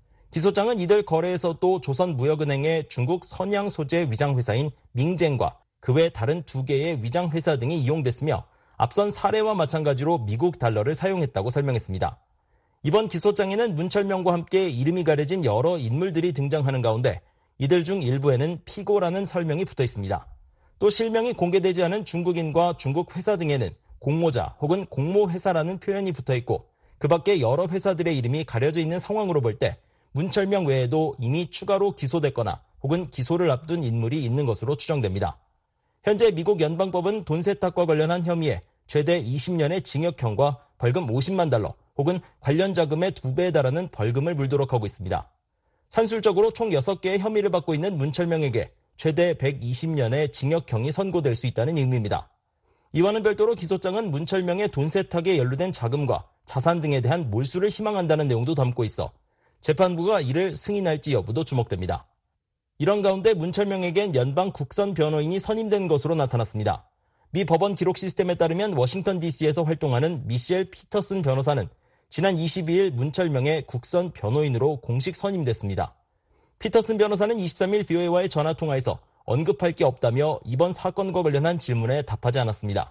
기소장은 이들 거래에서도 조선무역은행의 중국 선양 소재 위장회사인 밍젠과 그 외 다른 두 개의 위장회사 등이 이용됐으며 앞선 사례와 마찬가지로 미국 달러를 사용했다고 설명했습니다. 이번 기소장에는 문철명과 함께 이름이 가려진 여러 인물들이 등장하는 가운데 이들 중 일부에는 피고라는 설명이 붙어 있습니다. 또 실명이 공개되지 않은 중국인과 중국 회사 등에는 공모자 혹은 공모회사라는 표현이 붙어 있고 그 밖에 여러 회사들의 이름이 가려져 있는 상황으로 볼 때 문철명 외에도 이미 추가로 기소됐거나 혹은 기소를 앞둔 인물이 있는 것으로 추정됩니다. 현재 미국 연방법은 돈 세탁과 관련한 혐의에 최대 이십 년의 징역형과 벌금 오십만 달러 혹은 관련 자금의 두 배에 달하는 벌금을 물도록 하고 있습니다. 산술적으로 총 여섯 개의 혐의를 받고 있는 문철명에게 최대 백이십 년의 징역형이 선고될 수 있다는 의미입니다. 이와는 별도로 기소장은 문철명의 돈 세탁에 연루된 자금과 자산 등에 대한 몰수를 희망한다는 내용도 담고 있어 재판부가 이를 승인할지 여부도 주목됩니다. 이런 가운데 문철명에겐 연방 국선 변호인이 선임된 것으로 나타났습니다. 미 법원 기록 시스템에 따르면 워싱턴 디씨에서 활동하는 미셸 피터슨 변호사는 지난 이십이 일 문철명의 국선 변호인으로 공식 선임됐습니다. 피터슨 변호사는 이십삼 일 브이오에이와의 전화통화에서 언급할 게 없다며 이번 사건과 관련한 질문에 답하지 않았습니다.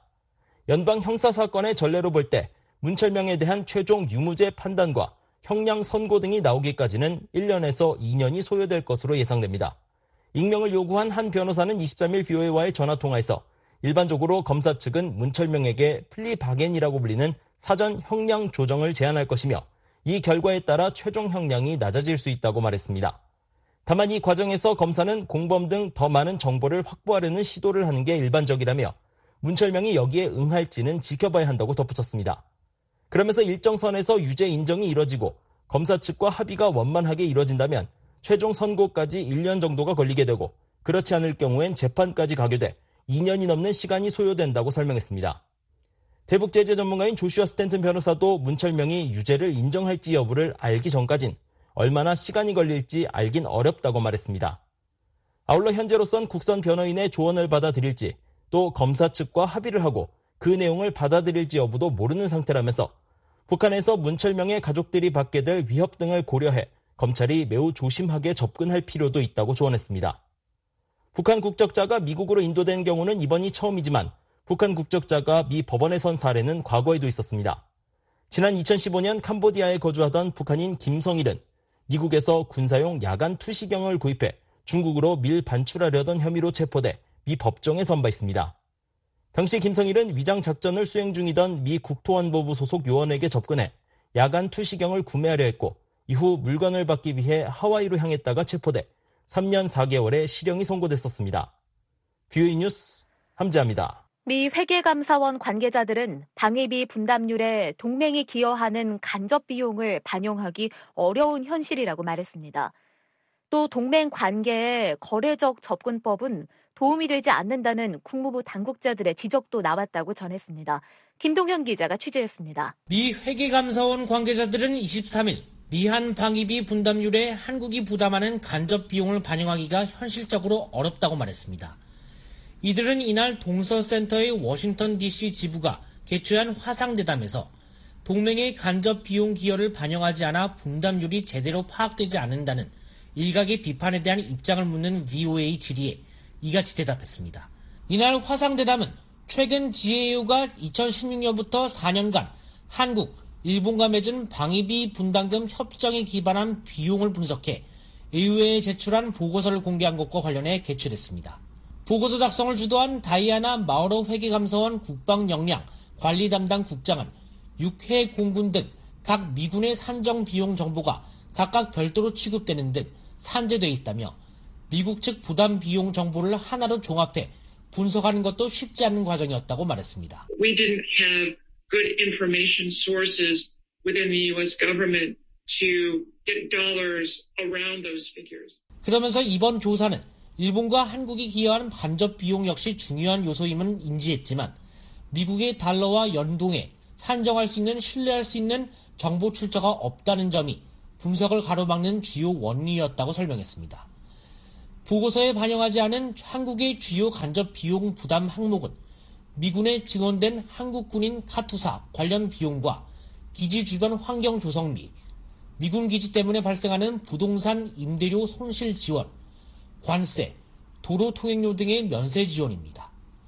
연방 형사사건의 전례로 볼 때 문철명에 대한 최종 유무죄 판단과 형량 선고 등이 나오기까지는 일 년에서 이 년이 소요될 것으로 예상됩니다. 익명을 요구한 한 변호사는 이십삼 일 브이오에이와의 전화통화에서 일반적으로 검사 측은 문철명에게 플리 바겐이라고 불리는 사전 형량 조정을 제안할 것이며 이 결과에 따라 최종 형량이 낮아질 수 있다고 말했습니다. 다만 이 과정에서 검사는 공범 등 더 많은 정보를 확보하려는 시도를 하는 게 일반적이라며 문철명이 여기에 응할지는 지켜봐야 한다고 덧붙였습니다. 그러면서 일정 선에서 유죄 인정이 이뤄지고 검사 측과 합의가 원만하게 이뤄진다면 최종 선고까지 일 년 정도가 걸리게 되고 그렇지 않을 경우엔 재판까지 가게 돼 이 년이 넘는 시간이 소요된다고 설명했습니다. 대북제재 전문가인 조슈아 스탠튼 변호사도 문철명이 유죄를 인정할지 여부를 알기 전까진 얼마나 시간이 걸릴지 알긴 어렵다고 말했습니다. 아울러 현재로선 국선 변호인의 조언을 받아들일지 또 검사 측과 합의를 하고 그 내용을 받아들일지 여부도 모르는 상태라면서 북한에서 문철명의 가족들이 받게 될 위협 등을 고려해 검찰이 매우 조심하게 접근할 필요도 있다고 조언했습니다. 북한 국적자가 미국으로 인도된 경우는 이번이 처음이지만 북한 국적자가 미 법원에 선 사례는 과거에도 있었습니다. 지난 이천십오 년 캄보디아에 거주하던 북한인 김성일은 미국에서 군사용 야간 투시경을 구입해 중국으로 밀 반출하려던 혐의로 체포돼 미 법정에 선 바 있습니다. 당시 김성일은 위장 작전을 수행 중이던 미 국토안보부 소속 요원에게 접근해 야간 투시경을 구매하려 했고 이후 물건을 받기 위해 하와이로 향했다가 체포돼 삼 년 사 개월의 실형이 선고됐었습니다. 뷰이 뉴스 함재합니다. 미 회계감사원 관계자들은 방위비 분담률에 동맹이 기여하는 간접 비용을 반영하기 어려운 현실이라고 말했습니다. 또 동맹 관계의 거래적 접근법은 도움이 되지 않는다는 국무부 당국자들의 지적도 나왔다고 전했습니다. 김동현 기자가 취재했습니다. 미 회계감사원 관계자들은 이십삼 일 미한 방위비 분담률에 한국이 부담하는 간접 비용을 반영하기가 현실적으로 어렵다고 말했습니다. 이들은 이날 동서센터의 워싱턴 디씨 지부가 개최한 화상대담에서 동맹의 간접 비용 기여를 반영하지 않아 분담률이 제대로 파악되지 않는다는 일각의 비판에 대한 입장을 묻는 브이오에이 질의에 이같이 대답했습니다. 이날 화상대담은 최근 지에이유가 이천십육 년부터 사 년간 한국, 일본과 맺은 방위비 분담금 협정에 기반한 비용을 분석해 에이유에 제출한 보고서를 공개한 것과 관련해 개최됐습니다. 보고서 작성을 주도한 다이아나 마우러 회계감사원 국방역량 관리 담당 국장은 육해 공군 등 각 미군의 산정 비용 정보가 각각 별도로 취급되는 등 산재되어 있다며 미국 측 부담 비용 정보를 하나로 종합해 분석하는 것도 쉽지 않은 과정이었다고 말했습니다. We didn't have good information sources within the U S government to get dollars around those figures. 그러면서 이번 조사는 일본과 한국이 기여하는 간접 비용 역시 중요한 요소임을 인지했지만 미국의 달러와 연동해 산정할 수 있는 신뢰할 수 있는 정보 출처가 없다는 점이 분석을 가로막는 주요 원인이었다고 설명했습니다. 보고서에 반영하지 않은 한국의 주요 간접 비용 부담 항목은 미군에 증원된 한국군인 카투사 관련 비용과 기지 주변 환경 조성 및 미군 기지 때문에 발생하는 부동산 임대료 손실 지원, 관세, 도로 통행료 등의 면세 지원입니다.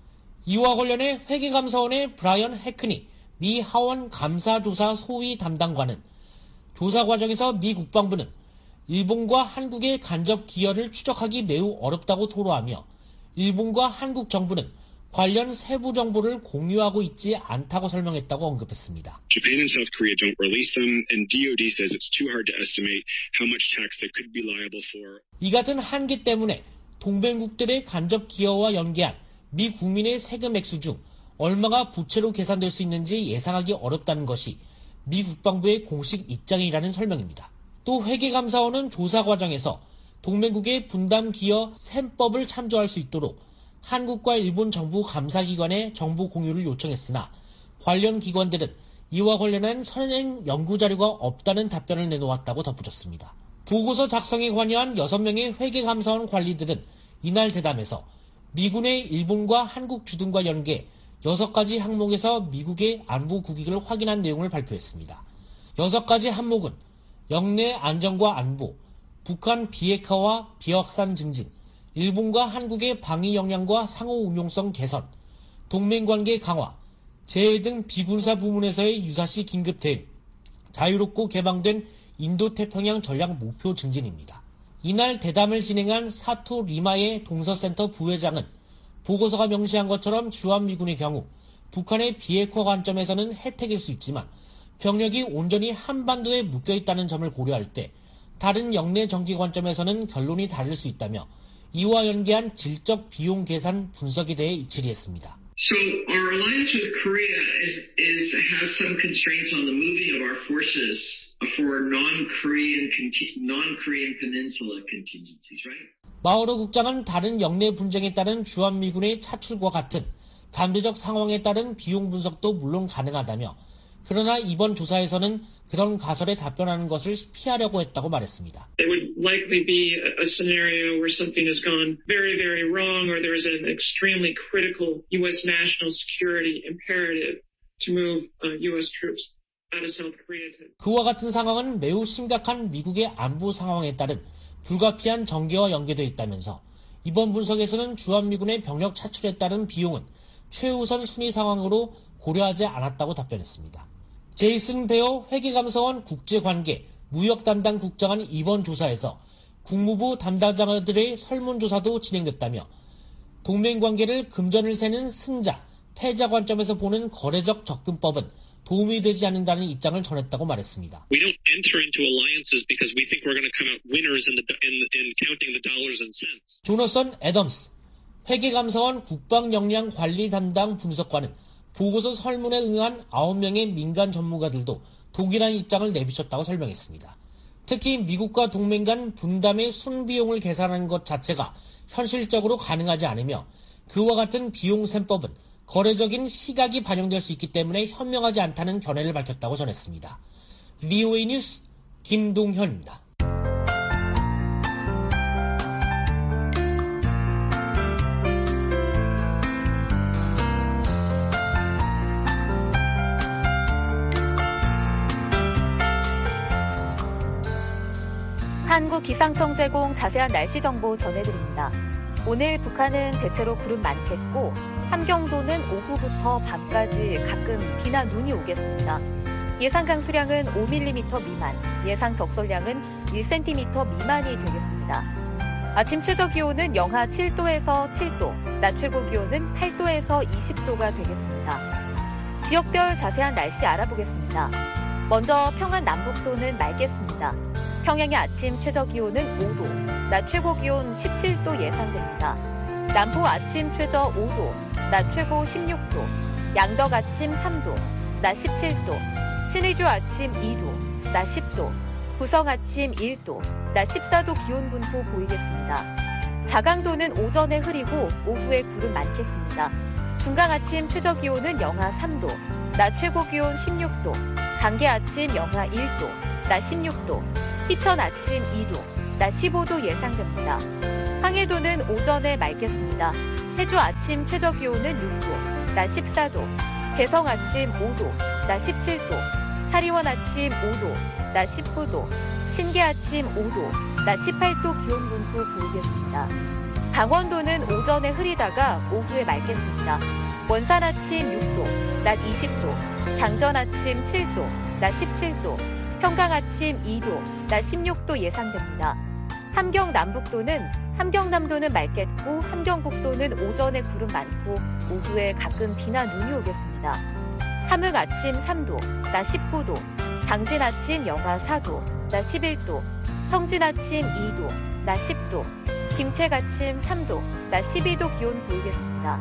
이와 관련해 회계감사원의 브라이언 해크니 미 하원 감사조사 소위 담당관은 조사 과정에서 미 국방부는 일본과 한국의 간접 기여를 추적하기 매우 어렵다고 토로하며 일본과 한국 정부는 관련 세부 정보를 공유하고 있지 않다고 설명했다고 언급했습니다. Japan and South Korea don't release them, and 디 오 디 says it's too hard to estimate how much tax they could be liable for. 이 같은 한계 때문에 동맹국들의 간접 기여와 연계한 미 국민의 세금 액수 중 얼마가 부채로 계산될 수 있는지 예상하기 어렵다는 것이 미 국방부의 공식 입장이라는 설명입니다. 또 회계감사원은 조사 과정에서 동맹국의 분담 기여 셈법을 참조할 수 있도록 한국과 일본 정부 감사기관의 정보 공유를 요청했으나 관련 기관들은 이와 관련한 선행 연구자료가 없다는 답변을 내놓았다고 덧붙였습니다. 보고서 작성에 관여한 여섯 명의 회계감사원 관리들은 이날 대담에서 미군의 일본과 한국 주둔과 연계 여섯 가지 항목에서 미국의 안보 국익을 확인한 내용을 발표했습니다. 여섯 가지 항목은 영내 안정과 안보, 북한 비핵화와 비확산 증진, 일본과 한국의 방위 역량과 상호 운용성 개선, 동맹관계 강화, 재해 등 비군사 부문에서의 유사시 긴급 대응, 자유롭고 개방된 인도태평양 전략 목표 증진입니다. 이날 대담을 진행한 사토 리마의 동서센터 부회장은 보고서가 명시한 것처럼 주한미군의 경우 북한의 비핵화 관점에서는 혜택일 수 있지만 병력이 온전히 한반도에 묶여있다는 점을 고려할 때 다른 영내 정기 관점에서는 결론이 다를 수 있다며 이와 연계한 질적 비용 계산 분석에 대해 질의했습니다. So our alliance with Korea is, is has some constraints on the moving of our forces for non-Korean non-Korean peninsula contingencies, right? 마우러 국장은 다른 영내 분쟁에 따른 주한미군의 차출과 같은 잠재적 상황에 따른 비용 분석도 물론 가능하다며 그러나 이번 조사에서는 그런 가설에 답변하는 것을 피하려고 했다고 말했습니다. There would likely be a scenario where something has gone very, very wrong or there is an extremely critical U S national security imperative to move uh, U S troops out of South Korea. 그와 같은 상황은 매우 심각한 미국의 안보 상황에 따른 불가피한 전개와 연계되어 있다면서 이번 분석에서는 주한미군의 병력 차출에 따른 비용은 최우선 순위 상황으로 고려하지 않았다고 답변했습니다. 제이슨 베어 회계감사원 국제관계 무역 담당 국장은 이번 조사에서 국무부 담당자들의 설문조사도 진행됐다며 동맹관계를 금전을 세는 승자, 패자 관점에서 보는 거래적 접근법은 도움이 되지 않는다는 입장을 전했다고 말했습니다. We don't enter into alliances because we think we're going to come out winners in the in, in counting the dollars and cents. 조너선 애덤스 회계감사원 국방역량 관리 담당 분석관은 보고서 설문에 응한 아홉 명의 민간 전문가들도 동일한 입장을 내비쳤다고 설명했습니다. 특히 미국과 동맹 간 분담의 순비용을 계산하는 것 자체가 현실적으로 가능하지 않으며 그와 같은 비용 셈법은 거래적인 시각이 반영될 수 있기 때문에 현명하지 않다는 견해를 밝혔다고 전했습니다. 브이오에이 뉴스 김동현입니다. 한국기상청 제공 자세한 날씨 정보 전해드립니다. 오늘 북한은 대체로 구름 많겠고 함경도는 오후부터 밤까지 가끔 비나 눈이 오겠습니다. 예상 강수량은 오 밀리미터 미만, 예상 적설량은 일 센티미터 미만이 되겠습니다. 아침 최저 기온은 영하 칠 도에서 칠 도, 낮 최고 기온은 팔 도에서 이십 도가 되겠습니다. 지역별 자세한 날씨 알아보겠습니다. 먼저 평안 남북도는 맑겠습니다. 평양의 아침 최저 기온은 오 도, 낮 최고 기온 십칠 도 예상됩니다. 남포 아침 최저 오 도, 낮 최고 십육 도, 양덕 아침 삼 도, 낮 십칠 도, 신의주 아침 이 도, 낮 십 도, 구성 아침 일 도, 낮 십사 도 기온 분포 보이겠습니다. 자강도는 오전에 흐리고 오후에 구름 많겠습니다. 중강 아침 최저 기온은 영하 삼 도, 낮 최고 기온 십육 도, 강계 아침 영하 일 도, 낮 십육 도, 희천 아침 이 도, 낮 십오 도 예상됩니다. 황해도는 오전에 맑겠습니다. 해주 아침 최저 기온은 육 도, 낮 십사 도, 개성 아침 오 도, 낮 십칠 도, 사리원 아침 오 도, 낮 십구 도, 신계 아침 오 도, 낮 십팔 도 기온 분포 보이겠습니다. 강원도는 오전에 흐리다가 오후에 맑겠습니다. 원산 아침 육 도, 낮 이십 도, 장전 아침 칠 도, 낮 십칠 도, 평강 아침 이 도, 낮 십육 도 예상됩니다. 함경 남북도는 함경남도는 맑겠고 함경북도는 오전에 구름 많고 오후에 가끔 비나 눈이 오겠습니다. 함흥 아침 삼 도, 낮 십구 도, 장진 아침 영하 사 도, 낮 십일 도, 청진 아침 이 도, 낮 십 도, 김책 아침 삼 도, 낮 십이 도 기온 보이겠습니다.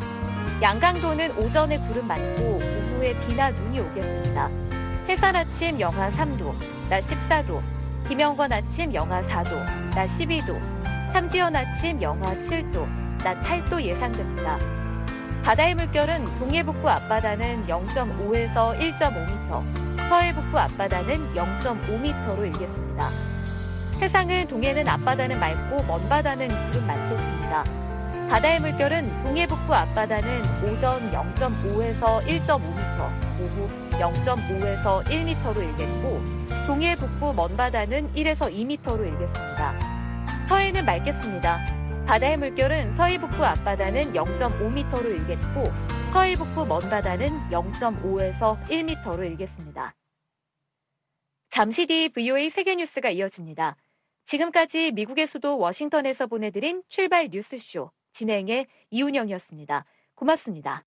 양강도는 오전에 구름 많고 오후에 비나 눈이 오겠습니다. 해산 아침 영하 삼 도, 낮 십사 도, 김영건 아침 영하 사 도, 낮 십이 도, 삼지연 아침 영하 칠 도, 낮 팔 도 예상됩니다. 바다의 물결은 동해 북부 앞바다는 영 점 오에서 일 점 오 미터, 서해 북부 앞바다는 영 점 오 미터로 일겠습니다. 해상은 동해는 앞바다는 맑고 먼 바다는 구름 많겠습니다. 바다의 물결은 동해 북부 앞바다는 오전 영 점 오에서 일 점 오 미터, 오후 영 점 오에서 일 미터로 일겠고 동해 북부 먼 바다는 일에서 이 미터로 일겠습니다. 서해는 맑겠습니다. 바다의 물결은 서해 북부 앞바다는 영 점 오 미터로 일겠고 서해 북부 먼 바다는 영 점 오에서 일 미터로 일겠습니다. 잠시 뒤 브이오에이 세계뉴스가 이어집니다. 지금까지 미국의 수도 워싱턴에서 보내드린 출발 뉴스쇼 진행의 이운영이었습니다. 고맙습니다.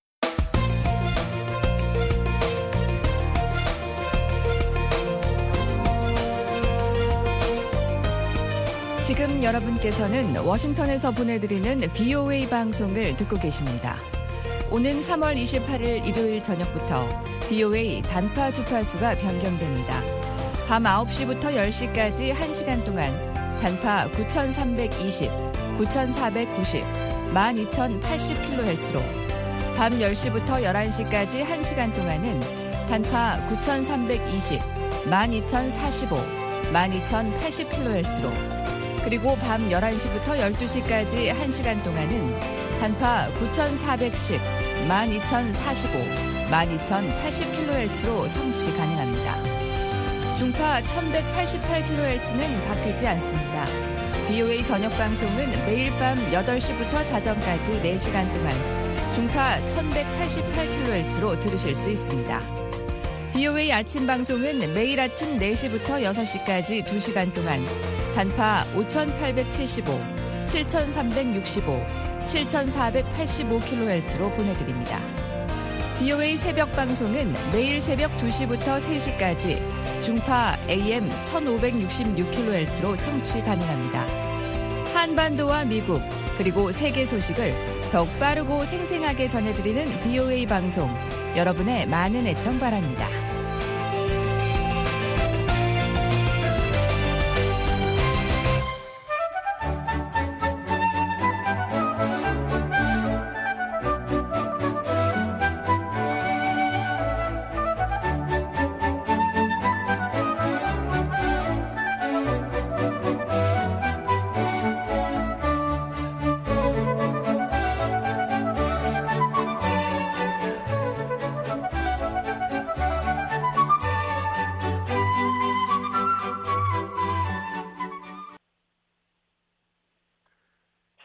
지금 여러분께서는 워싱턴에서 보내드리는 브이오에이 방송을 듣고 계십니다. 오는 삼월 이십팔일 일요일 저녁부터 브이오에이 단파 주파수가 변경됩니다. 밤 아홉 시부터 열 시까지 한 시간 동안 단파 구천삼백이십, 구천사백구십, 만 이천팔십 킬로헤르츠로 밤 열 시부터 열한 시까지 한 시간 동안은 단파 구천삼백이십, 만 이천사십오, 만 이천팔십 킬로헤르츠로 그리고 밤 열한 시부터 열두 시까지 한 시간 동안은 단파 구천사백십, 만 이천사십오, 만 이천팔십 킬로헤르츠로 청취 가능합니다. 중파 천백팔십팔 킬로헤르츠는 바뀌지 않습니다. 브이오에이 저녁 방송은 매일 밤 여덟 시부터 자정까지 네 시간 동안 중파 천백팔십팔 킬로헤르츠로 들으실 수 있습니다. 브이오에이 아침 방송은 매일 아침 네 시부터 여섯 시까지 두 시간 동안 단파 오천팔백칠십오, 칠천삼백육십오, 칠천사백팔십오 킬로헤르츠로 보내드립니다. 브이오에이 새벽 방송은 매일 새벽 두 시부터 세 시까지 중파 에이엠 천오백육십육 킬로헤르츠로 청취 가능합니다. 한반도와 미국 그리고 세계 소식을 더욱 빠르고 생생하게 전해드리는 브이오에이 방송, 여러분의 많은 애청 바랍니다.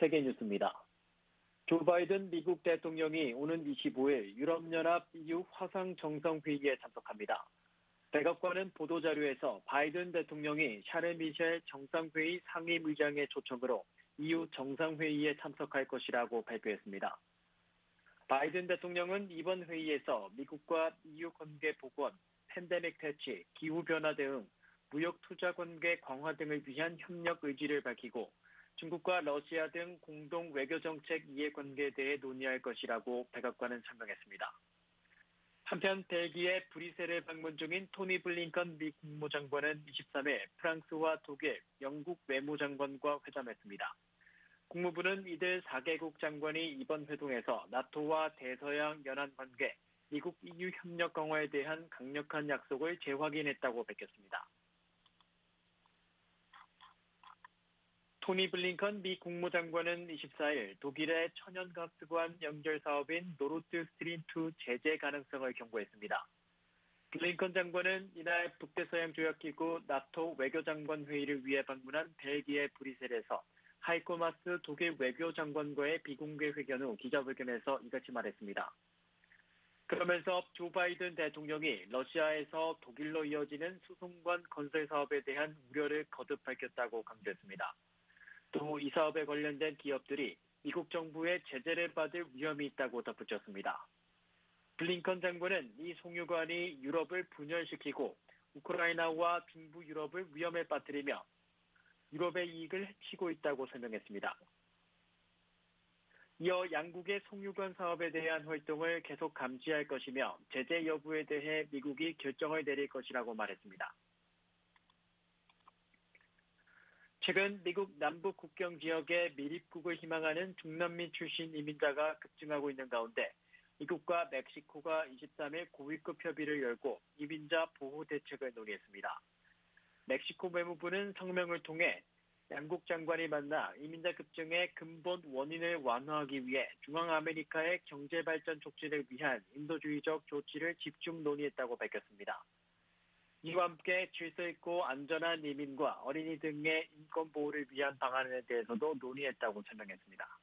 세계뉴스입니다. 조 바이든 미국 대통령이 오는 이십오일 유럽연합 이유 화상정상회의에 참석합니다. 백악관은 보도자료에서 바이든 대통령이 샤르 미셸 정상회의 상임의장의 초청으로 이유 정상회의에 참석할 것이라고 발표했습니다. 바이든 대통령은 이번 회의에서 미국과 이유 관계 복원, 팬데믹 퇴치, 기후변화 대응, 무역 투자 관계 강화 등을 위한 협력 의지를 밝히고 중국과 러시아 등 공동 외교정책 이해관계에 대해 논의할 것이라고 백악관은 설명했습니다. 한편 벨기에 브뤼셀을 방문 중인 토니 블링컨 미 국무장관은 이십삼일 프랑스와 독일, 영국 외무장관과 회담했습니다. 국무부는 이들 사 개국 장관이 이번 회동에서 나토와 대서양 연안 관계, 미국 이유 협력 강화에 대한 강력한 약속을 재확인했다고 밝혔습니다. 토니 블링컨 미 국무장관은 이십사일 독일의 천연가스관 연결 사업인 노르트 스트림 투 제재 가능성을 경고했습니다. 블링컨 장관은 이날 북대서양조약기구 나토 외교장관 회의를 위해 방문한 벨기에 브뤼셀에서 하이코 마스 독일 외교장관과의 비공개 회견 후 기자회견에서 이같이 말했습니다. 그러면서 조 바이든 대통령이 러시아에서 독일로 이어지는 수송관 건설 사업에 대한 우려를 거듭 밝혔다고 강조했습니다. 또 이 사업에 관련된 기업들이 미국 정부의 제재를 받을 위험이 있다고 덧붙였습니다. 블링컨 장관은 이 송유관이 유럽을 분열시키고 우크라이나와 중부 유럽을 위험에 빠뜨리며 유럽의 이익을 해치고 있다고 설명했습니다. 이어 양국의 송유관 사업에 대한 활동을 계속 감시할 것이며 제재 여부에 대해 미국이 결정을 내릴 것이라고 말했습니다. 최근 미국 남북 국경 지역에 밀입국을 희망하는 중남미 출신 이민자가 급증하고 있는 가운데 미국과 멕시코가 이십삼일 고위급 협의를 열고 이민자 보호 대책을 논의했습니다. 멕시코 외무부는 성명을 통해 양국 장관이 만나 이민자 급증의 근본 원인을 완화하기 위해 중앙아메리카의 경제발전 촉진을 위한 인도주의적 조치를 집중 논의했다고 밝혔습니다. 이와 함께 질서 있고 안전한 이민과 어린이 등의 인권 보호를 위한 방안에 대해서도 논의했다고 설명했습니다.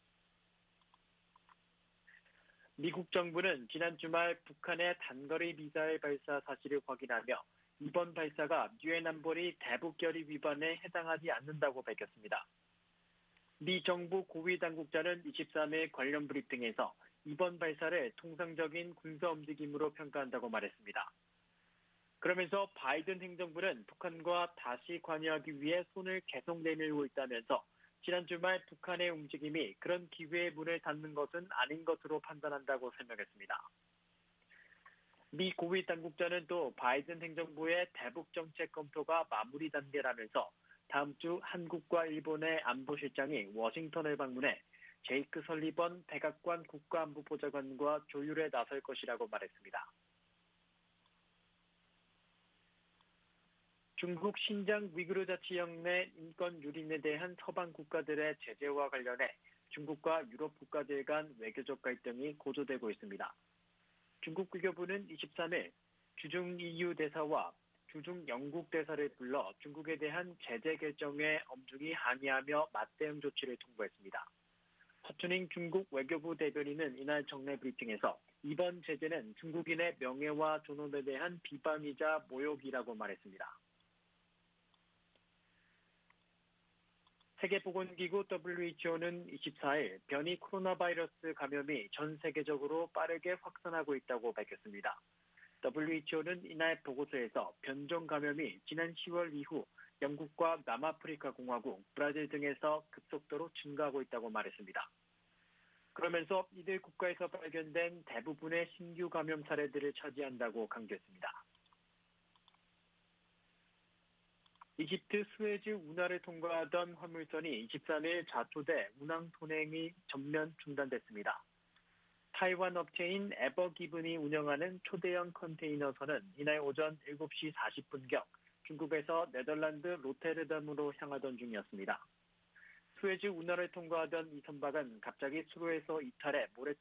미국 정부는 지난 주말 북한의 단거리 미사일 발사 사실을 확인하며 이번 발사가 유엔 안보리 대북결의 위반에 해당하지 않는다고 밝혔습니다. 미 정부 고위 당국자는 이십삼일 관련 브리핑에서 이번 발사를 통상적인 군사 움직임으로 평가한다고 말했습니다. 그러면서 바이든 행정부는 북한과 다시 관여하기 위해 손을 계속 내밀고 있다면서 지난 주말 북한의 움직임이 그런 기회의 문을 닫는 것은 아닌 것으로 판단한다고 설명했습니다. 미 고위 당국자는 또 바이든 행정부의 대북 정책 검토가 마무리 단계라면서 다음 주 한국과 일본의 안보실장이 워싱턴을 방문해 제이크 설리번 백악관 국가안보보좌관과 조율에 나설 것이라고 말했습니다. 중국 신장 위구르 자치령 내 인권 유린에 대한 서방 국가들의 제재와 관련해 중국과 유럽 국가들 간 외교적 갈등이 고조되고 있습니다. 중국 외교부는 이십삼일 주중 이유 대사와 주중 영국 대사를 불러 중국에 대한 제재 결정에 엄중히 항의하며 맞대응 조치를 통보했습니다. 허춘잉 중국 외교부 대변인은 이날 정례 브리핑에서 이번 제재는 중국인의 명예와 존엄에 대한 비방이자 모욕이라고 말했습니다. 세계보건기구 더블유에이치오는 이십사일 변이 코로나 바이러스 감염이 전 세계적으로 빠르게 확산하고 있다고 밝혔습니다. 더블유에이치오는 이날 보고서에서 변종 감염이 지난 시월 이후 영국과 남아프리카 공화국, 브라질 등에서 급속도로 증가하고 있다고 말했습니다. 그러면서 이들 국가에서 발견된 대부분의 신규 감염 사례들을 차지한다고 강조했습니다. 이집트 스웨즈 운하를 통과하던 화물선이 이십삼일 자초돼 운항 통행이 전면 중단됐습니다. 타이완 업체인 에버기븐이 운영하는 초대형 컨테이너선은 이날 오전 일곱시 사십분경 중국에서 네덜란드 로테르담으로 향하던 중이었습니다. 스웨즈 운하를 통과하던 이 선박은 갑자기 수로에서 이탈해 모래